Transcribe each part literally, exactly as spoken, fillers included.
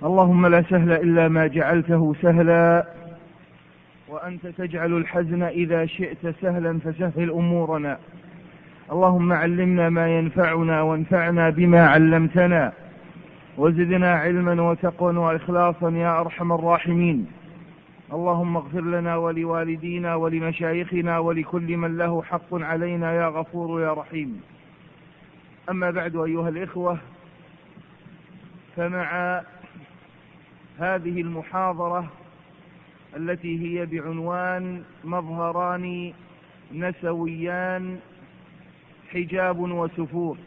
اللهم لا سهل إلا ما جعلته سهلا، وأنت تجعل الحزن إذا شئت سهلا، فسهل أمورنا. اللهم علمنا ما ينفعنا وانفعنا بما علمتنا، وزدنا علما وتقوى وإخلاصا يا أرحم الراحمين. اللهم اغفر لنا ولوالدينا ولمشايخنا ولكل من له حق علينا يا غفور يا رحيم. أما بعد أيها الإخوة، فمع هذه المحاضرة التي هي بعنوان مظهران نسويان حجاب وسفور،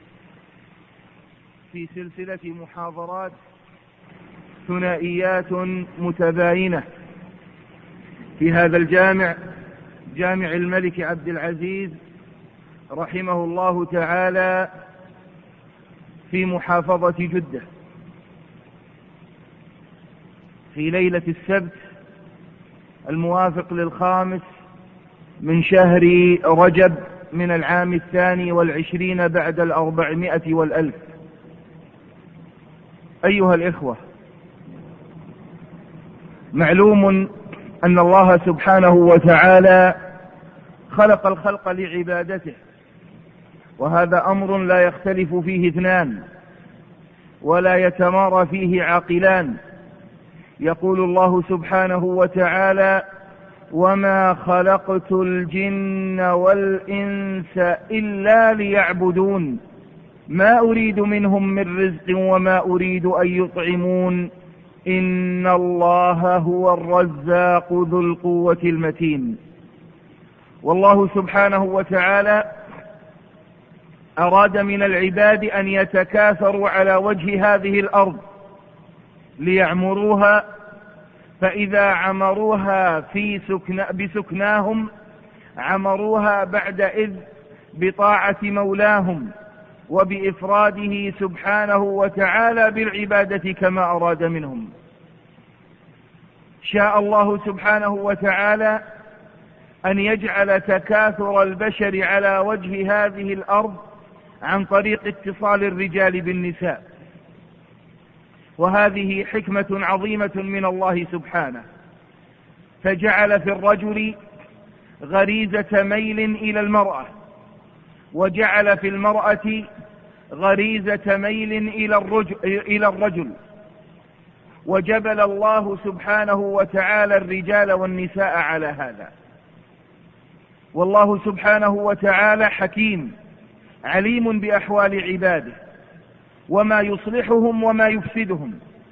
في سلسلة محاضرات ثنائيات متباينة في هذا الجامع، جامع الملك عبد العزيز رحمه الله تعالى في محافظة جدة، في ليلة السبت الموافق للخامس من شهر رجب من العام الثاني والعشرين بعد الأربعمائة والألف. أيها الإخوة، معلوم أن الله سبحانه وتعالى خلق الخلق لعبادته، وهذا أمر لا يختلف فيه اثنان ولا يتمارى فيه عاقلان. يقول الله سبحانه وتعالى: وما خلقت الجن والإنس إلا ليعبدون ما أريد منهم من رزق وما أريد أن يطعمون إن الله هو الرزاق ذو القوة المتين. والله سبحانه وتعالى أراد من العباد أن يتكاثروا على وجه هذه الأرض ليعمروها، فإذا عمروها في سكن بسكناهم عمروها بعد إذ بطاعة مولاهم وبإفراده سبحانه وتعالى بالعبادة كما أراد منهم. شاء الله سبحانه وتعالى أن يجعل تكاثر البشر على وجه هذه الأرض عن طريق اتصال الرجال بالنساء، وهذه حكمة عظيمة من الله سبحانه، فجعل في الرجل غريزة ميل إلى المرأة، وجعل في المرأة غريزة ميل إلى الرجل, إلى الرجل وجبل الله سبحانه وتعالى الرجال والنساء على هذا. والله سبحانه وتعالى حكيم عليم بأحوال عباده وما يصلحهم وما يفسدهم،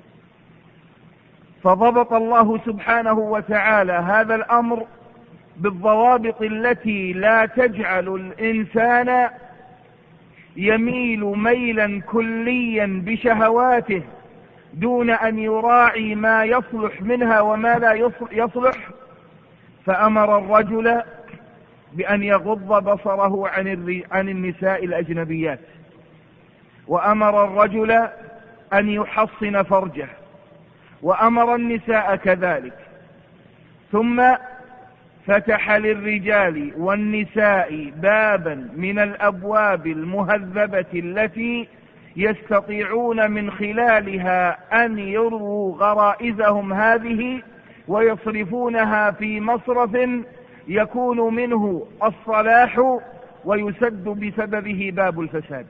فضبط الله سبحانه وتعالى هذا الأمر بالضوابط التي لا تجعل الإنسان يميل ميلا كليا بشهواته دون أن يراعي ما يصلح منها وما لا يصلح. فأمر الرجل بأن يغض بصره عن النساء الأجنبيات، وأمر الرجل أن يحصن فرجه، وأمر النساء كذلك. ثم فتح للرجال والنساء بابا من الأبواب المهذبة التي يستطيعون من خلالها أن يرووا غرائزهم هذه ويصرفونها في مصرف يكون منه الصلاح ويسد بسببه باب الفساد.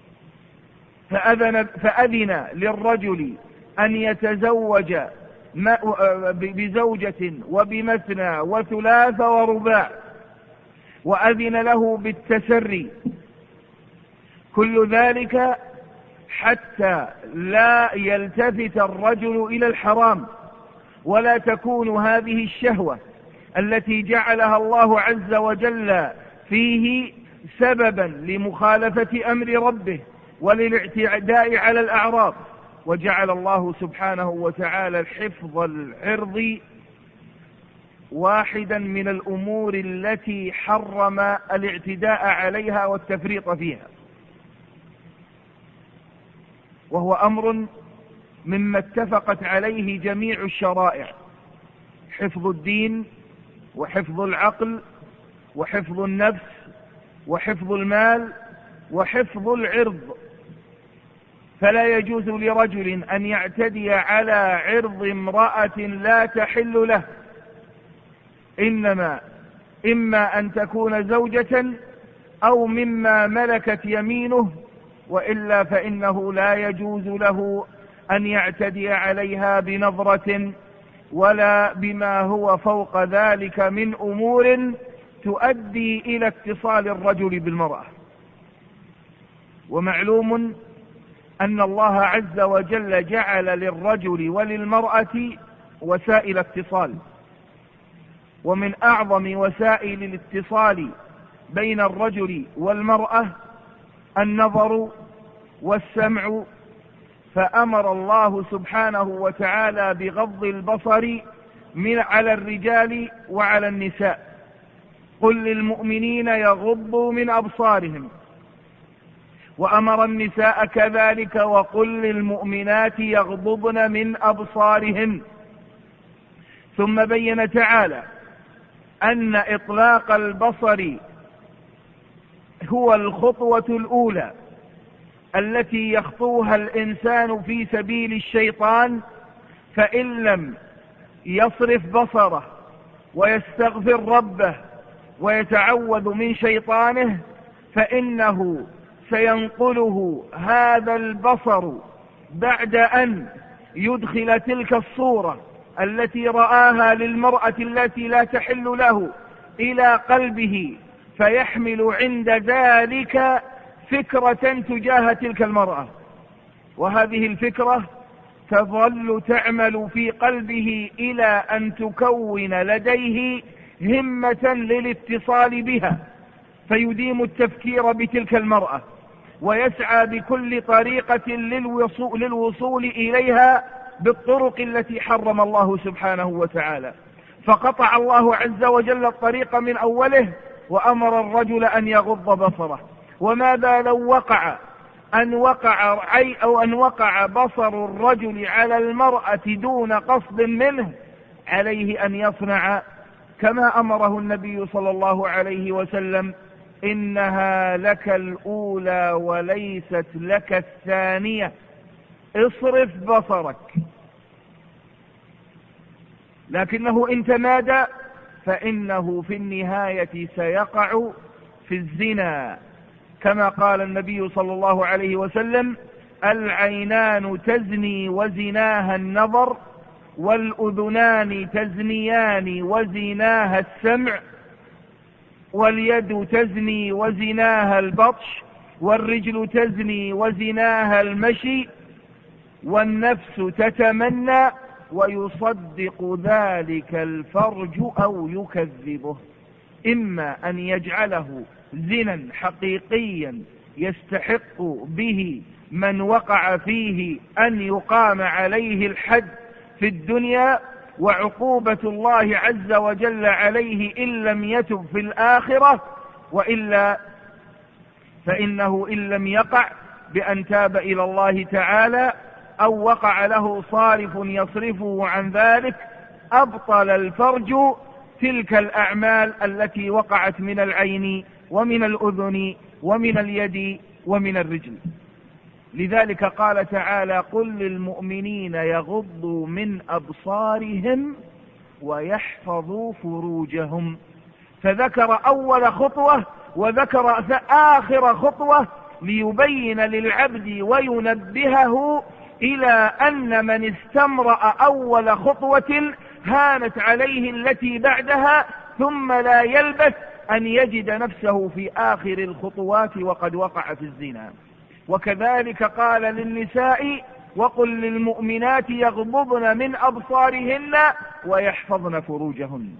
فأذن, فأذن للرجل أن يتزوج بزوجة وبمثنى وثلاث ورباع، وأذن له بالتسري، كل ذلك حتى لا يلتفت الرجل إلى الحرام، ولا تكون هذه الشهوة التي جعلها الله عز وجل فيه سببا لمخالفة أمر ربه وللاعتداء على الأعراض. وجعل الله سبحانه وتعالى حفظ العرض واحدا من الأمور التي حرم الاعتداء عليها والتفريط فيها، وهو أمر مما اتفقت عليه جميع الشرائع: حفظ الدين وحفظ العقل وحفظ النفس وحفظ المال وحفظ العرض. فلا يجوز لرجل أن يعتدي على عرض امرأة لا تحل له، إنما إما أن تكون زوجة أو مما ملكت يمينه، وإلا فإنه لا يجوز له أن يعتدي عليها بنظرة ولا بما هو فوق ذلك من أمور تؤدي إلى اتصال الرجل بالمرأة. ومعلوم أن الله عز وجل جعل للرجل وللمرأة وسائل اتصال، ومن أعظم وسائل الاتصال بين الرجل والمرأة النظر والسمع، فأمر الله سبحانه وتعالى بغض البصر من على الرجال وعلى النساء. قل للمؤمنين يغضوا من أبصارهم، وأمر النساء كذلك وقل للمؤمنات يغضضن من أبصارهن. ثم بين تعالى أن إطلاق البصر هو الخطوة الأولى التي يخطوها الإنسان في سبيل الشيطان، فإن لم يصرف بصره ويستغفر ربه ويتعوذ من شيطانه فإنه سينقله هذا البصر بعد أن يدخل تلك الصورة التي رآها للمرأة التي لا تحل له إلى قلبه، فيحمل عند ذلك فكرة تجاه تلك المرأة، وهذه الفكرة تظل تعمل في قلبه إلى أن تكون لديه همة للاتصال بها، فيديم التفكير بتلك المرأة ويسعى بكل طريقة للوصول, للوصول إليها بالطرق التي حرم الله سبحانه وتعالى. فقطع الله عز وجل الطريق من أوله وأمر الرجل أن يغض بصره. وماذا لو وقع أن وقع عي أو أن وقع بصر الرجل على المرأة دون قصد منه؟ عليه أن يصنع كما أمره النبي صلى الله عليه وسلم: إنها لك الأولى وليست لك الثانية، اصرف بصرك. لكنه إن تمادى فإنه في النهاية سيقع في الزنا، كما قال النبي صلى الله عليه وسلم: العينان تزني وزناها النظر، والأذنان تزنيان وزناها السمع، واليد تزني وزناها البطش، والرجل تزني وزناها المشي، والنفس تتمنى ويصدق ذلك الفرج أو يكذبه. إما أن يجعله زنا حقيقيا يستحق به من وقع فيه أن يقام عليه الحد في الدنيا وعقوبة الله عز وجل عليه إن لم يتب في الآخرة، وإلا فإنه إن لم يقع بأن تاب إلى الله تعالى أو وقع له صارف يصرفه عن ذلك أبطل الفرج تلك الأعمال التي وقعت من العين ومن الأذن ومن اليد ومن الرجل. لذلك قال تعالى: قل للمؤمنين يغضوا من أبصارهم ويحفظوا فروجهم. فذكر أول خطوة وذكر آخر خطوة ليبين للعبد وينبهه إلى أن من استمرأ أول خطوة هانت عليه التي بعدها، ثم لا يلبث أن يجد نفسه في آخر الخطوات وقد وقع في الزنا. وكذلك قال للنساء: وقل للمؤمنات يغضضن من أبصارهن ويحفظن فروجهن.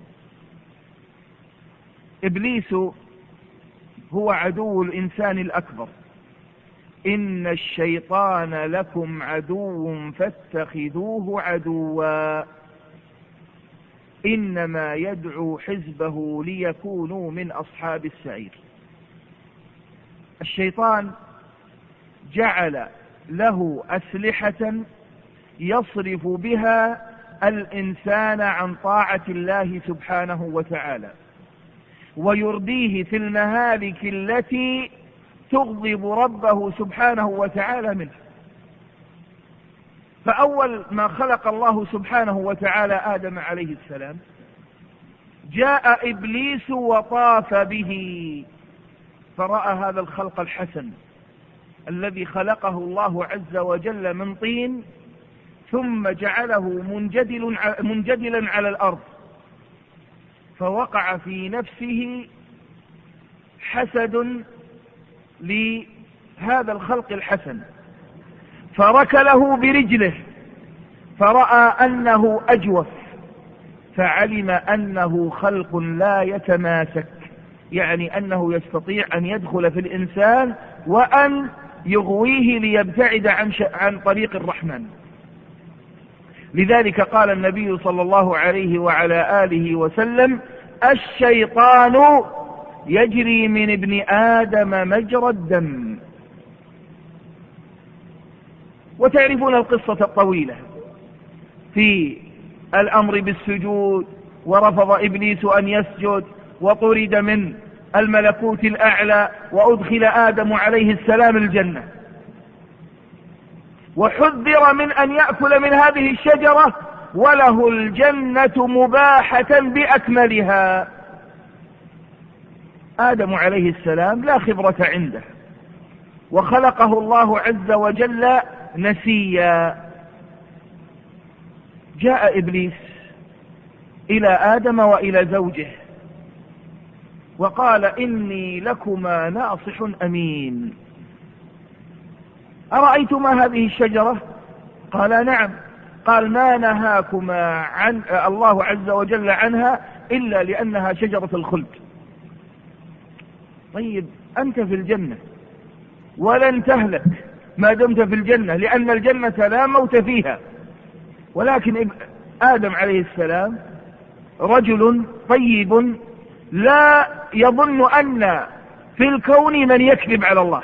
إبليس هو عدو الإنسان الأكبر. إن الشيطان لكم عدو فاتخذوه عدوا إنما يدعو حزبه ليكونوا من أصحاب السعير. الشيطان جعل له أسلحة يصرف بها الإنسان عن طاعة الله سبحانه وتعالى، ويرديه في المهالك التي تغضب ربه سبحانه وتعالى منه. فأول ما خلق الله سبحانه وتعالى آدم عليه السلام جاء إبليس وطاف به، فرأى هذا الخلق الحسن الذي خلقه الله عز وجل من طين ثم جعله منجدل منجدلا على الأرض، فوقع في نفسه حسد لهذا الخلق الحسن، فركله برجله فرأى أنه أجوف، فعلم أنه خلق لا يتماسك، يعني أنه يستطيع أن يدخل في الإنسان وأن يغويه ليبتعد عن, عن طريق الرحمن. لذلك قال النبي صلى الله عليه وعلى آله وسلم: الشيطان يجري من ابن آدم مجرى الدم. وتعرفون القصة الطويلة في الأمر بالسجود، ورفض إبليس أن يسجد وطرد من الملكوت الأعلى، وأدخل آدم عليه السلام الجنة، وحذر من أن يأكل من هذه الشجرة، وله الجنة مباحة بأكملها. آدم عليه السلام لا خبرة عنده، وخلقه الله عز وجل نسيا. جاء إبليس إلى آدم وإلى زوجه وقال: إني لكما ناصح أمين، أرأيتما هذه الشجرة؟ قال: نعم. قال: ما نهاكما عن الله عز وجل عنها إلا لأنها شجرة الخلد. طيب أنت في الجنة ولن تهلك ما دمت في الجنة، لأن الجنة لا موت فيها. ولكن آدم عليه السلام رجل طيب لا يظن أن في الكون من يكذب على الله.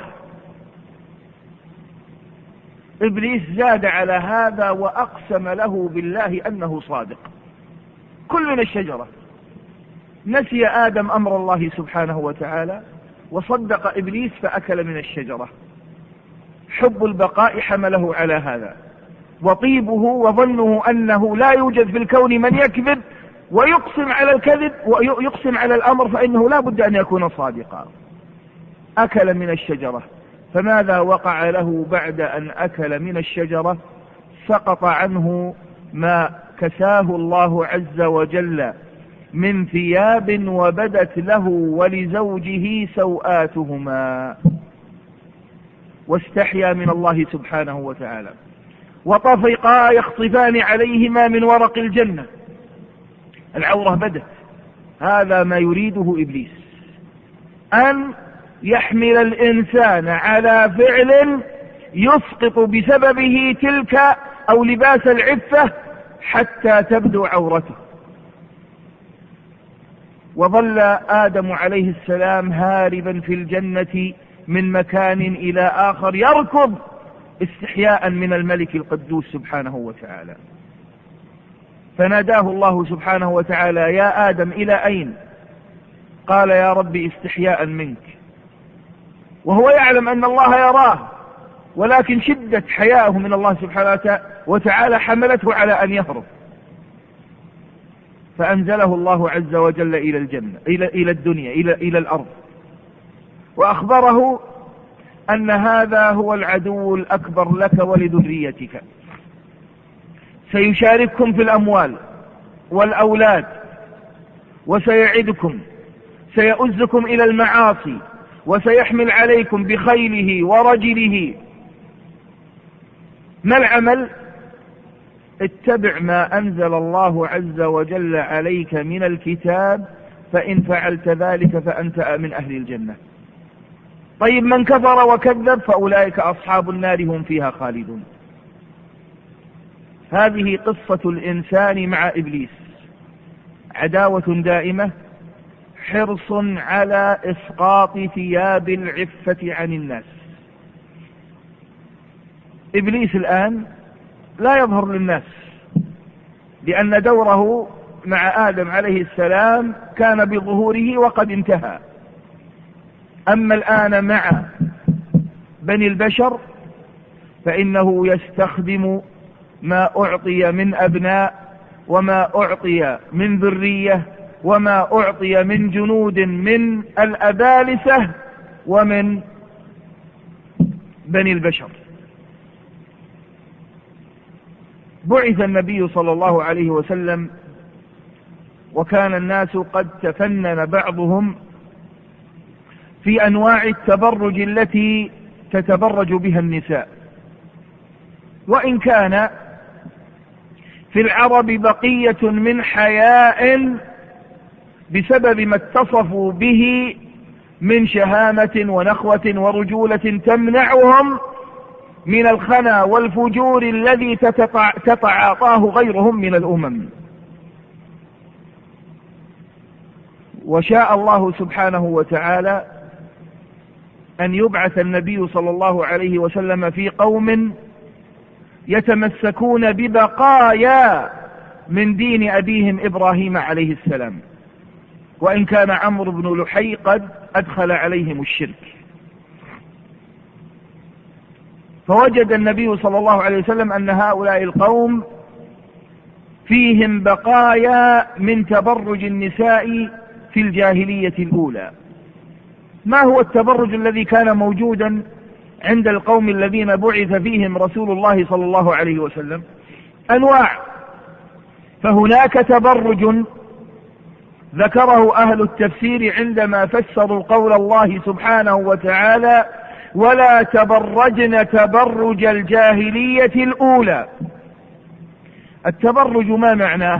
إبليس زاد على هذا وأقسم له بالله أنه صادق. كل من الشجرة. نسي آدم أمر الله سبحانه وتعالى وصدق إبليس فأكل من الشجرة. حب البقاء حمله على هذا، وطيبه وظنه أنه لا يوجد في الكون من يكذب ويقسم على الكذب ويقسم على الأمر، فإنه لا بد أن يكون صادقا. أكل من الشجرة، فماذا وقع له بعد أن أكل من الشجرة؟ سقط عنه ما كساه الله عز وجل من ثياب، وبدت له ولزوجه سوآتهما، واستحيا من الله سبحانه وتعالى، وطفقا يخصفان عليهما من ورق الجنة. العورة بدت. هذا ما يريده إبليس، أن يحمل الإنسان على فعل يسقط بسببه تلك أو لباس العفة حتى تبدو عورته. وظل آدم عليه السلام هاربا في الجنة من مكان إلى آخر يركض استحياء من الملك القدوس سبحانه وتعالى. فناداه الله سبحانه وتعالى: يا آدم إلى أين؟ قال: يا ربي استحياء منك. وهو يعلم أن الله يراه، ولكن شدة حياءه من الله سبحانه وتعالى حملته على أن يهرب، فأنزله الله عز وجل إلى الجنة، إلى إلى الدنيا، إلى إلى الأرض، وأخبره أن هذا هو العدو الأكبر لك ولذريتك، سيشارككم في الأموال والأولاد، وسيعدكم، سيؤزكم إلى المعاصي، وسيحمل عليكم بخيله ورجله. ما العمل؟ اتبع ما أنزل الله عز وجل عليك من الكتاب، فإن فعلت ذلك فأنت من أهل الجنة. طيب من كفر وكذب فأولئك أصحاب النار هم فيها خالدون. هذه قصة الإنسان مع إبليس، عداوة دائمة، حرص على إسقاط ثياب العفة عن الناس. إبليس الآن لا يظهر للناس، لأن دوره مع آدم عليه السلام كان بظهوره وقد انتهى. أما الآن مع بني البشر فإنه يستخدم ما أعطي من أبناء وما أعطي من ذرية وما أعطي من جنود من الأبالسة ومن بني البشر. بعث النبي صلى الله عليه وسلم وكان الناس قد تفنن بعضهم في أنواع التبرج التي تتبرج بها النساء، وإن كان في العرب بقية من حياء بسبب ما اتصفوا به من شهامة ونخوة ورجولة تمنعهم من الخنا والفجور الذي تتعاطاه غيرهم من الأمم. وشاء الله سبحانه وتعالى أن يبعث النبي صلى الله عليه وسلم في قوم يتمسكون ببقايا من دين أبيهم إبراهيم عليه السلام، وإن كان عمرو بن لحي قد أدخل عليهم الشرك. فوجد النبي صلى الله عليه وسلم أن هؤلاء القوم فيهم بقايا من تبرج النساء في الجاهلية الأولى. ما هو التبرج الذي كان موجودا عند القوم الذين بعث فيهم رسول الله صلى الله عليه وسلم؟ أنواع. فهناك تبرج ذكره أهل التفسير عندما فسروا قول الله سبحانه وتعالى: ولا تبرجن تبرج الجاهلية الأولى. التبرج ما معناه؟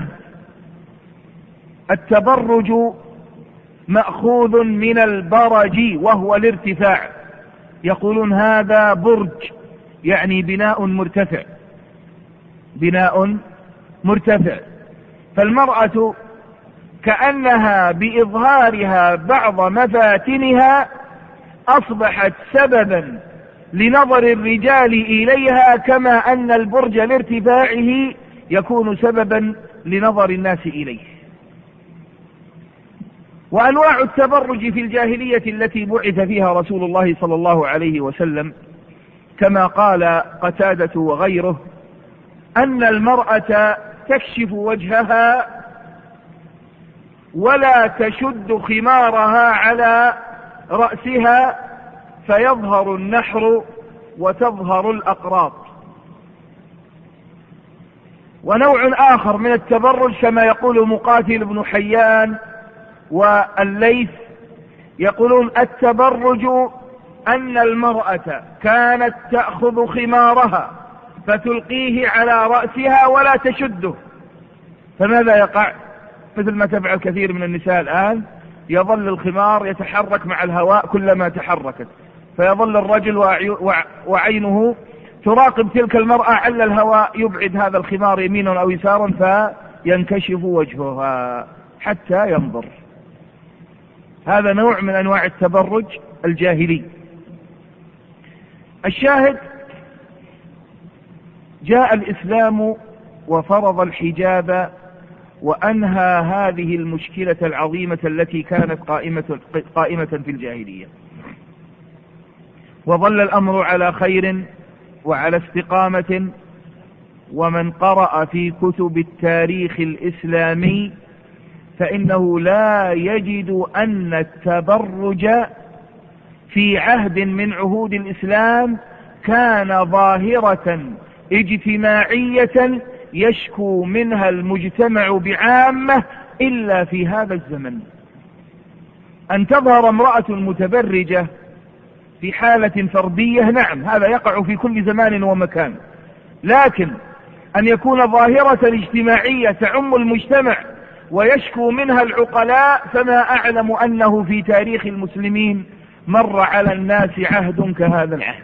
التبرج مأخوذ من البرج وهو الارتفاع، يقولون هذا برج يعني بناء مرتفع، بناء مرتفع. فالمرأة كأنها بإظهارها بعض مفاتنها أصبحت سببا لنظر الرجال إليها، كما أن البرج لارتفاعه يكون سببا لنظر الناس إليه. وأنواع التبرج في الجاهلية التي بعث فيها رسول الله صلى الله عليه وسلم كما قال قتادة وغيره أن المرأة تكشف وجهها ولا تشد خمارها على رأسها فيظهر النحر وتظهر الأقراط. ونوع آخر من التبرج كما يقول مقاتل بن حيان والليث، يقولون التبرج أن المرأة كانت تأخذ خمارها فتلقيه على رأسها ولا تشده، فماذا يقع؟ مثل ما تفعل كثير من النساء الآن، يظل الخمار يتحرك مع الهواء كلما تحركت، فيظل الرجل وعينه تراقب تلك المرأة على الهواء يبعد هذا الخمار يمينا أو يسارا فينكشف وجهها حتى ينظر. هذا نوع من أنواع التبرج الجاهلي. الشاهد، جاء الإسلام وفرض الحجاب وأنهى هذه المشكلة العظيمة التي كانت قائمة, قائمة في الجاهلية، وظل الأمر على خير وعلى استقامة. ومن قرأ في كتب التاريخ الإسلامي فإنه لا يجد أن التبرج في عهد من عهود الإسلام كان ظاهرة اجتماعية يشكو منها المجتمع بعامة إلا في هذا الزمن. أن تظهر امرأة متبرجة في حالة فردية، نعم هذا يقع في كل زمان ومكان، لكن أن يكون ظاهرة اجتماعية تعم المجتمع ويشكو منها العقلاء، فما أعلم أنه في تاريخ المسلمين مر على الناس عهد كهذا العهد.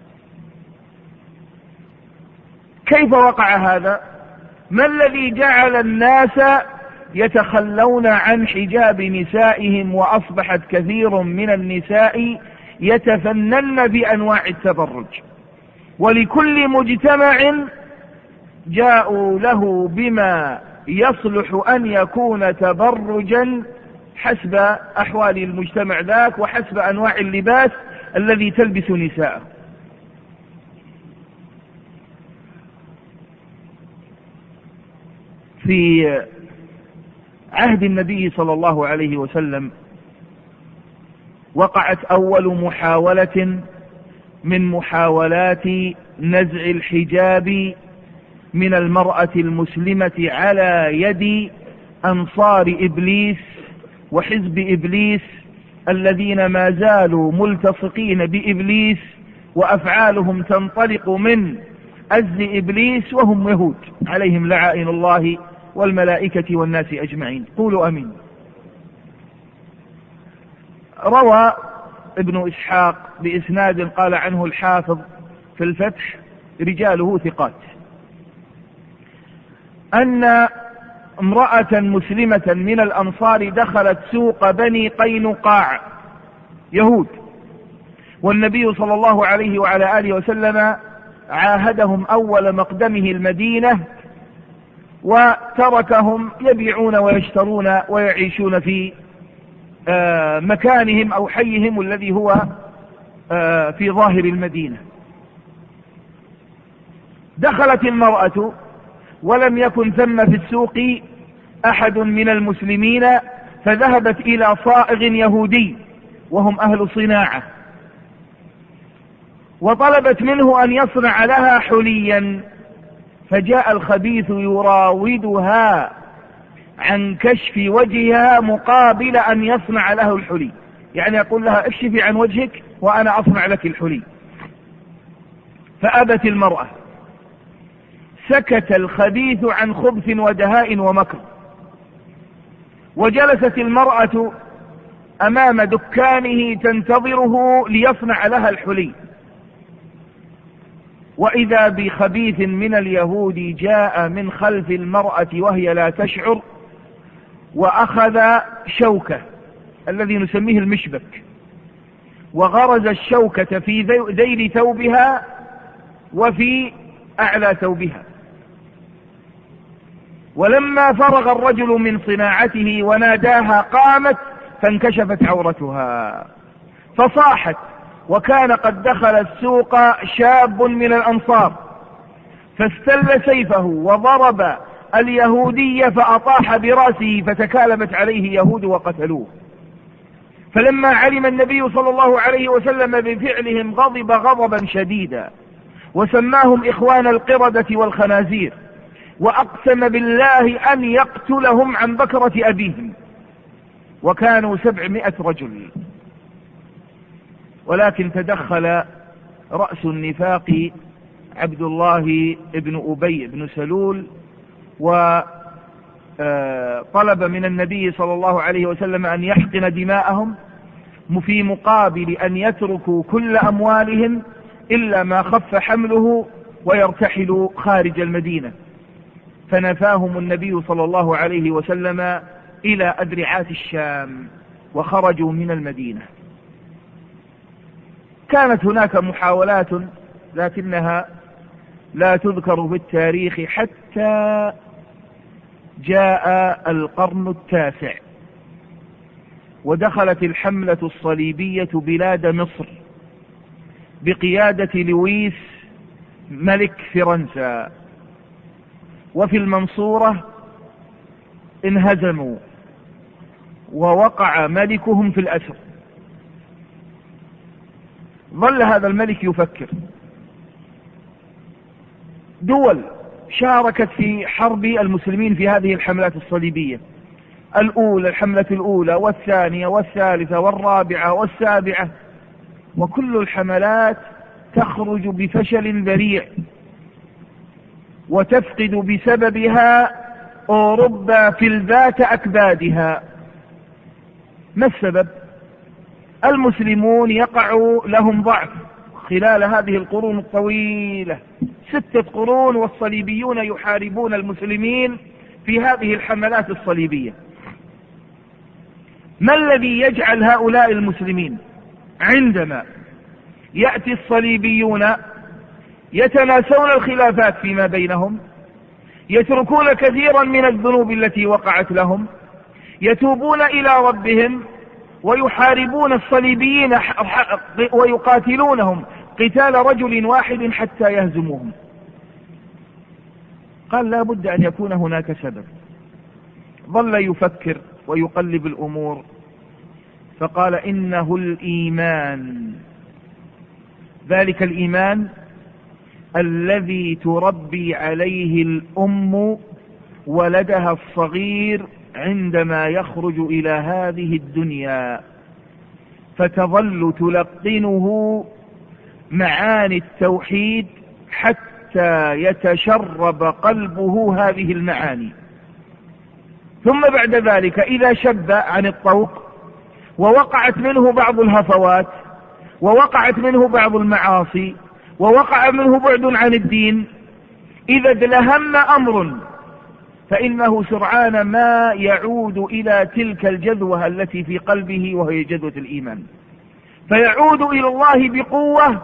كيف وقع هذا؟ ما الذي جعل الناس يتخلون عن حجاب نسائهم وأصبحت كثير من النساء يتفنن بأنواع التبرج؟ ولكل مجتمع جاءوا له بما يصلح أن يكون تبرجا حسب أحوال المجتمع ذاك وحسب أنواع اللباس الذي تلبس نساءه. في عهد النبي صلى الله عليه وسلم وقعت أول محاولة من محاولات نزع الحجاب من المرأة المسلمة على يد أنصار إبليس وحزب إبليس الذين ما زالوا ملتصقين بإبليس، وأفعالهم تنطلق من أجل إبليس، وهم يهود عليهم لعائن الله والملائكة والناس أجمعين. قولوا أمين. روى ابن إسحاق بإسناد قال عنه الحافظ في الفتح رجاله ثقات أن امرأة مسلمة من الأنصار دخلت سوق بني قينقاع يهود، والنبي صلى الله عليه وعلى آله وسلم عاهدهم أول مقدمه المدينة وتركهم يبيعون ويشترون ويعيشون في مكانهم أو حيهم الذي هو في ظاهر المدينة. دخلت المرأة ولم يكن ثم في السوق أحد من المسلمين، فذهبت إلى صائغ يهودي وهم أهل صناعة، وطلبت منه أن يصنع لها حليا، فجاء الخبيث يراودها عن كشف وجهها مقابل أن يصنع له الحلي، يعني يقول لها اكشفي عن وجهك وأنا أصنع لك الحلي. فأبت المرأة، سكت الخبيث عن خبث ودهاء ومكر، وجلست المرأة أمام دكانه تنتظره ليصنع لها الحلي، وإذا بخبيث من اليهود جاء من خلف المرأة وهي لا تشعر، وأخذ شوكة الذي نسميه المشبك، وغرز الشوكة في ذيل ثوبها وفي أعلى ثوبها. ولما فرغ الرجل من صناعته وناداها قامت فانكشفت عورتها فصاحت، وكان قد دخل السوق شاب من الأنصار فاستل سيفه وضرب اليهودي فأطاح برأسه، فتكالبت عليه يهود وقتلوه. فلما علم النبي صلى الله عليه وسلم بفعلهم غضب غضبا شديدا، وسماهم إخوان القردة والخنازير، وأقسم بالله أن يقتلهم عن بكرة أبيهم، وكانوا سبعمائة رجل. ولكن تدخل رأس النفاق عبد الله بن أبي بن سلول، وطلب من النبي صلى الله عليه وسلم أن يحقن دماءهم في مقابل أن يتركوا كل أموالهم إلا ما خف حمله ويرتحلوا خارج المدينة. فنفاهم النبي صلى الله عليه وسلم إلى أدرعات الشام وخرجوا من المدينة. كانت هناك محاولات لكنها لا تذكر في التاريخ حتى جاء القرن التاسع، ودخلت الحملة الصليبية بلاد مصر بقيادة لويس ملك فرنسا، وفي المنصورة انهزموا ووقع ملكهم في الأسر. ظل هذا الملك يفكر. دول شاركت في حرب المسلمين في هذه الحملات الصليبية، الأولى الحملة الأولى والثانية والثالثة والرابعة والسابعة، وكل الحملات تخرج بفشل ذريع، وتفقد بسببها أوروبا فلذات أكبادها. ما السبب؟ المسلمون يقع لهم ضعف خلال هذه القرون الطويلة، ستة قرون، والصليبيون يحاربون المسلمين في هذه الحملات الصليبية. ما الذي يجعل هؤلاء المسلمين عندما يأتي الصليبيون يتناسون الخلافات فيما بينهم، يتركون كثيرا من الذنوب التي وقعت لهم، يتوبون إلى ربهم ويحاربون الصليبيين ويقاتلونهم قتال رجل واحد حتى يهزموهم؟ قال لا بد أن يكون هناك سبب. ظل يفكر ويقلب الأمور، فقال إنه الإيمان، ذلك الإيمان الذي تربي عليه الأم ولدها الصغير عندما يخرج إلى هذه الدنيا، فتظل تلقنه معاني التوحيد حتى يتشرب قلبه هذه المعاني. ثم بعد ذلك إذا شب عن الطوق ووقعت منه بعض الهفوات ووقعت منه بعض المعاصي ووقع منه بعد عن الدين، إذا ادلهم أمر فإنه سرعان ما يعود إلى تلك الجذوة التي في قلبه وهي جذوة الإيمان، فيعود إلى الله بقوة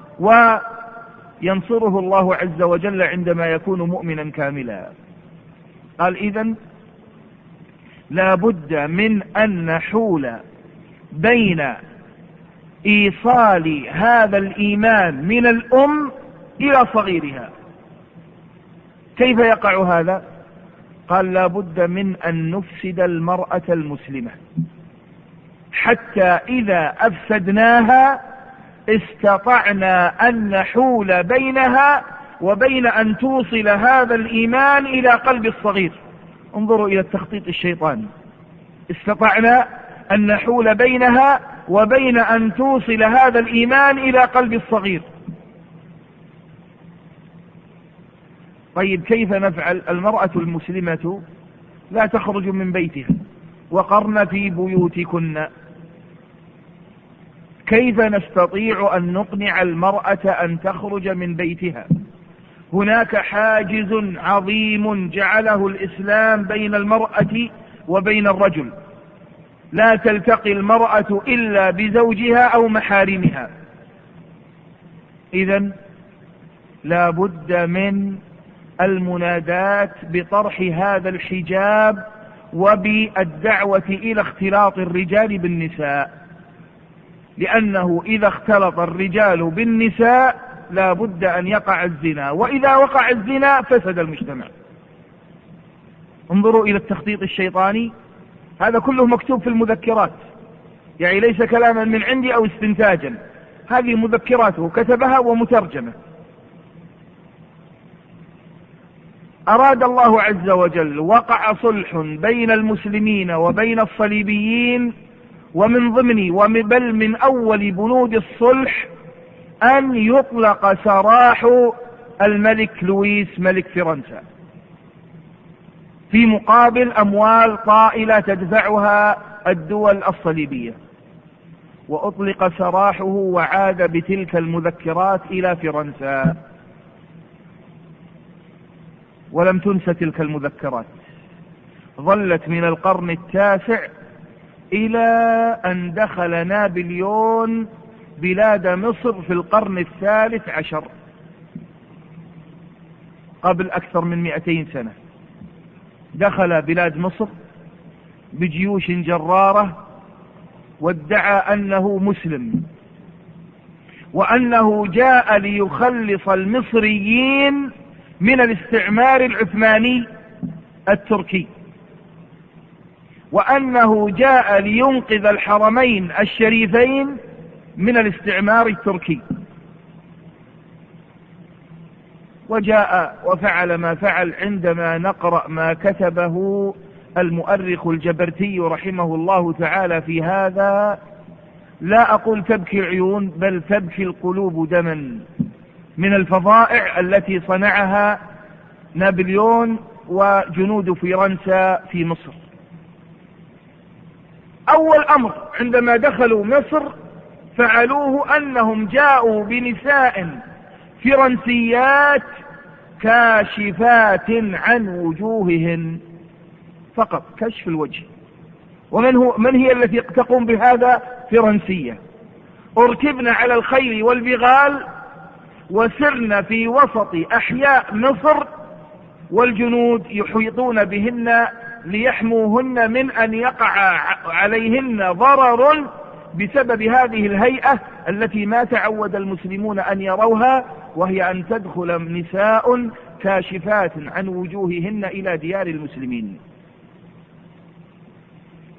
وينصره الله عز وجل عندما يكون مؤمنا كاملا. قال إذن لا بد من أن نحول بين إيصال هذا الإيمان من الأم إلى صغيرها. كيف يقع هذا؟ قال لا بد من أن نفسد المرأة المسلمة، حتى إذا أفسدناها استطعنا أن نحول بينها وبين أن توصل هذا الإيمان إلى قلب الصغير. انظروا إلى التخطيط الشيطاني، استطعنا أن نحول بينها وبين أن توصل هذا الإيمان إلى قلب الصغير. طيب كيف نفعل؟ المرأة المسلمة لا تخرج من بيتها، وقرن في بيوتكن. كيف نستطيع أن نقنع المرأة أن تخرج من بيتها؟ هناك حاجز عظيم جعله الإسلام بين المرأة وبين الرجل، لا تلتقي المرأة إلا بزوجها أو محارمها. إذن لا بد من المنادات بطرح هذا الحجاب وبالدعوة إلى اختلاط الرجال بالنساء، لأنه إذا اختلط الرجال بالنساء لا بد أن يقع الزنا، وإذا وقع الزنا فسد المجتمع. انظروا إلى التخطيط الشيطاني، هذا كله مكتوب في المذكرات، يعني ليس كلاما من عندي أو استنتاجا، هذه مذكراته كتبها ومترجمة. أراد الله عز وجل وقع صلح بين المسلمين وبين الصليبيين، ومن ضمن بل من أول بنود الصلح أن يطلق سراح الملك لويس ملك فرنسا في مقابل أموال طائلة تدفعها الدول الصليبية، وأطلق سراحه وعاد بتلك المذكرات إلى فرنسا، ولم تنس تلك المذكرات، ظلت من القرن التاسع إلى أن دخل نابليون بلاد مصر في القرن الثالث عشر، قبل أكثر من مئتين سنة. دخل بلاد مصر بجيوش جرارة، وادعى أنه مسلم، وأنه جاء ليخلص المصريين من الاستعمار العثماني التركي، وأنه جاء لينقذ الحرمين الشريفين من الاستعمار التركي، وجاء وفعل ما فعل. عندما نقرأ ما كتبه المؤرخ الجبرتي رحمه الله تعالى في هذا، لا أقول تبكي العيون بل تبكي القلوب دما من الفظائع التي صنعها نابليون وجنود فرنسا في مصر. أول أمر عندما دخلوا مصر فعلوه أنهم جاءوا بنساء فرنسيات كاشفات عن وجوههن، فقط كشف الوجه. ومن هو من هي التي تقوم بهذا؟ فرنسية. اركبن على الخيل والبغال وسرن في وسط أحياء مصر، والجنود يحيطون بهن ليحموهن من أن يقع عليهن ضرر بسبب هذه الهيئة التي ما تعود المسلمون أن يروها، وهي أن تدخل نساء كاشفات عن وجوههن إلى ديار المسلمين.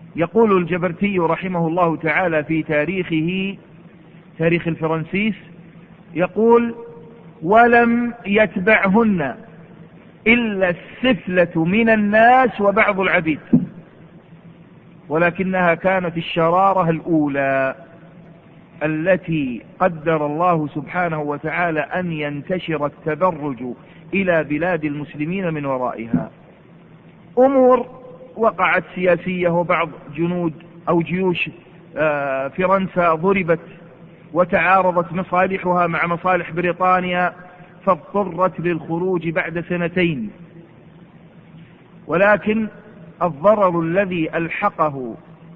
يقول الجبرتي رحمه الله تعالى في تاريخه، تاريخ الفرنسيس، يقول: ولم يتبعهن إلا السفلة من الناس وبعض العبيد، ولكنها كانت الشرارة الأولى التي قدر الله سبحانه وتعالى أن ينتشر التدرج إلى بلاد المسلمين من ورائها. أمور وقعت سياسية، وبعض جنود أو جيوش فرنسا ضربت وتعارضت مصالحها مع مصالح بريطانيا، فاضطرت للخروج بعد سنتين. ولكن الضرر الذي ألحقه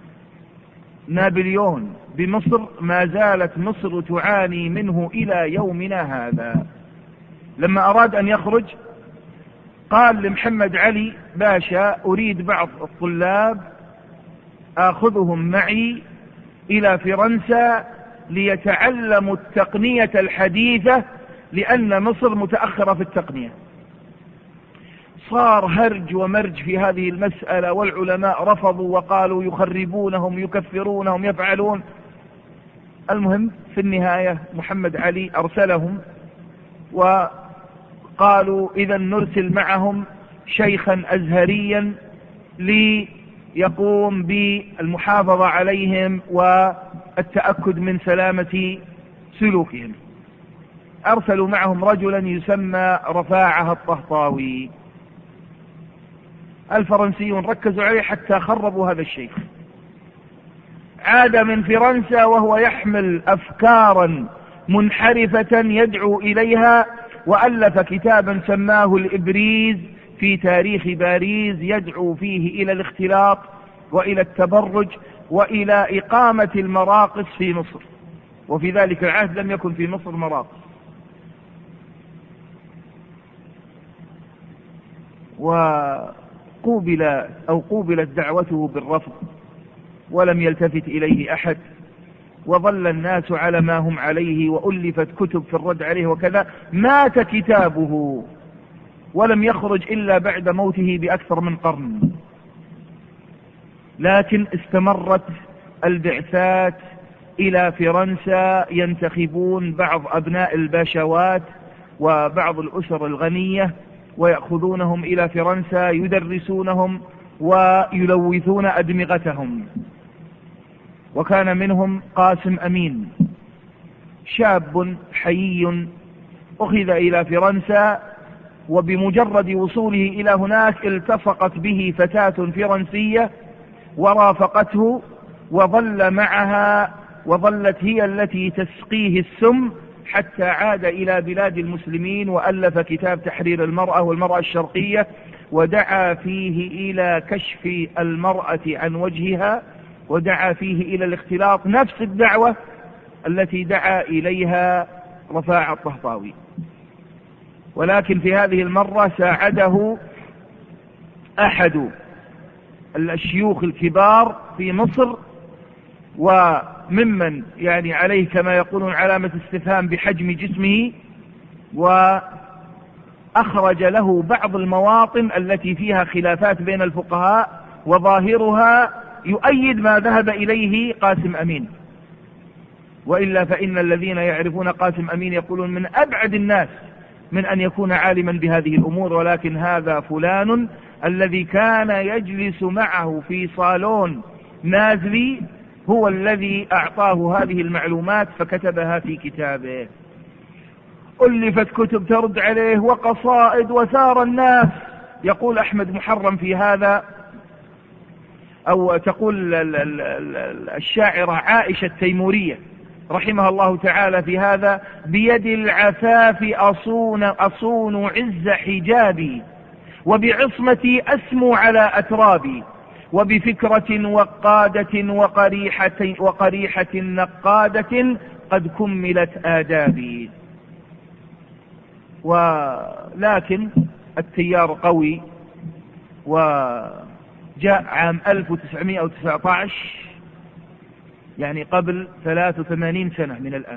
نابليون بمصر ما زالت مصر تعاني منه إلى يومنا هذا. لما أراد أن يخرج قال لمحمد علي باشا: أريد بعض الطلاب آخذهم معي إلى فرنسا ليتعلموا التقنية الحديثة، لأن مصر متأخرة في التقنية. صار هرج ومرج في هذه المسألة، والعلماء رفضوا وقالوا يخربونهم يكفرونهم يفعلون. المهم في النهاية محمد علي أرسلهم، وقالوا إذا نرسل معهم شيخا أزهريا ليقوم بالمحافظة عليهم والتأكد من سلامة سلوكهم. أرسلوا معهم رجلا يسمى رفاعة الطهطاوي. الفرنسيون ركزوا عليه حتى خربوا هذا الشيخ. عاد من فرنسا وهو يحمل أفكارا منحرفة يدعو إليها، وألف كتابا سماه الإبريز في تاريخ باريس، يدعو فيه إلى الاختلاط وإلى التبرج وإلى إقامة المراقص في مصر. وفي ذلك العهد لم يكن في مصر مراقص. وقوبل أو قوبلت دعوته بالرفض، ولم يلتفت إليه أحد، وظل الناس على ما هم عليه، وألفت كتب في الرد عليه وكذا. مات كتابه ولم يخرج إلا بعد موته بأكثر من قرن. لكن استمرت البعثات إلى فرنسا، ينتخبون بعض أبناء الباشوات وبعض الأسر الغنية ويأخذونهم إلى فرنسا، يدرسونهم ويلوثون أدمغتهم. وكان منهم قاسم أمين، شاب حيي أخذ إلى فرنسا، وبمجرد وصوله إلى هناك التصقت به فتاة فرنسية ورافقته، وظل معها، وظلت هي التي تسقيه السم حتى عاد إلى بلاد المسلمين، وألف كتاب تحرير المرأة والمرأة الشرقية، ودعا فيه إلى كشف المرأة عن وجهها، ودعا فيه إلى الاختلاط، نفس الدعوة التي دعا إليها رفاعة الطهطاوي. ولكن في هذه المرة ساعده أحد الشيوخ الكبار في مصر، وممن يعني عليه كما يقولون علامة استفهام بحجم جسمه، وأخرج له بعض المواطن التي فيها خلافات بين الفقهاء، وظاهرها يؤيد ما ذهب إليه قاسم أمين. وإلا فإن الذين يعرفون قاسم أمين يقولون من أبعد الناس من أن يكون عالما بهذه الأمور، ولكن هذا فلان الذي كان يجلس معه في صالون نازلي هو الذي أعطاه هذه المعلومات فكتبها في كتابه. ألفت كتب ترد عليه وقصائد وثار الناس. يقول أحمد محرم في هذا، أو تقول الشاعرة عائشة التيمورية رحمها الله تعالى في هذا: بيد العفاف أصون, أصون عز حجابي، وبعصمتي أسمو على أترابي، وبفكرة وقادة وقريحة, وقريحة نقادة قد كملت آدابي. ولكن التيار قوي، وجاء عام ألف وتسعمائة وتسعة عشر، يعني قبل ثلاث وثمانين سنة من الآن،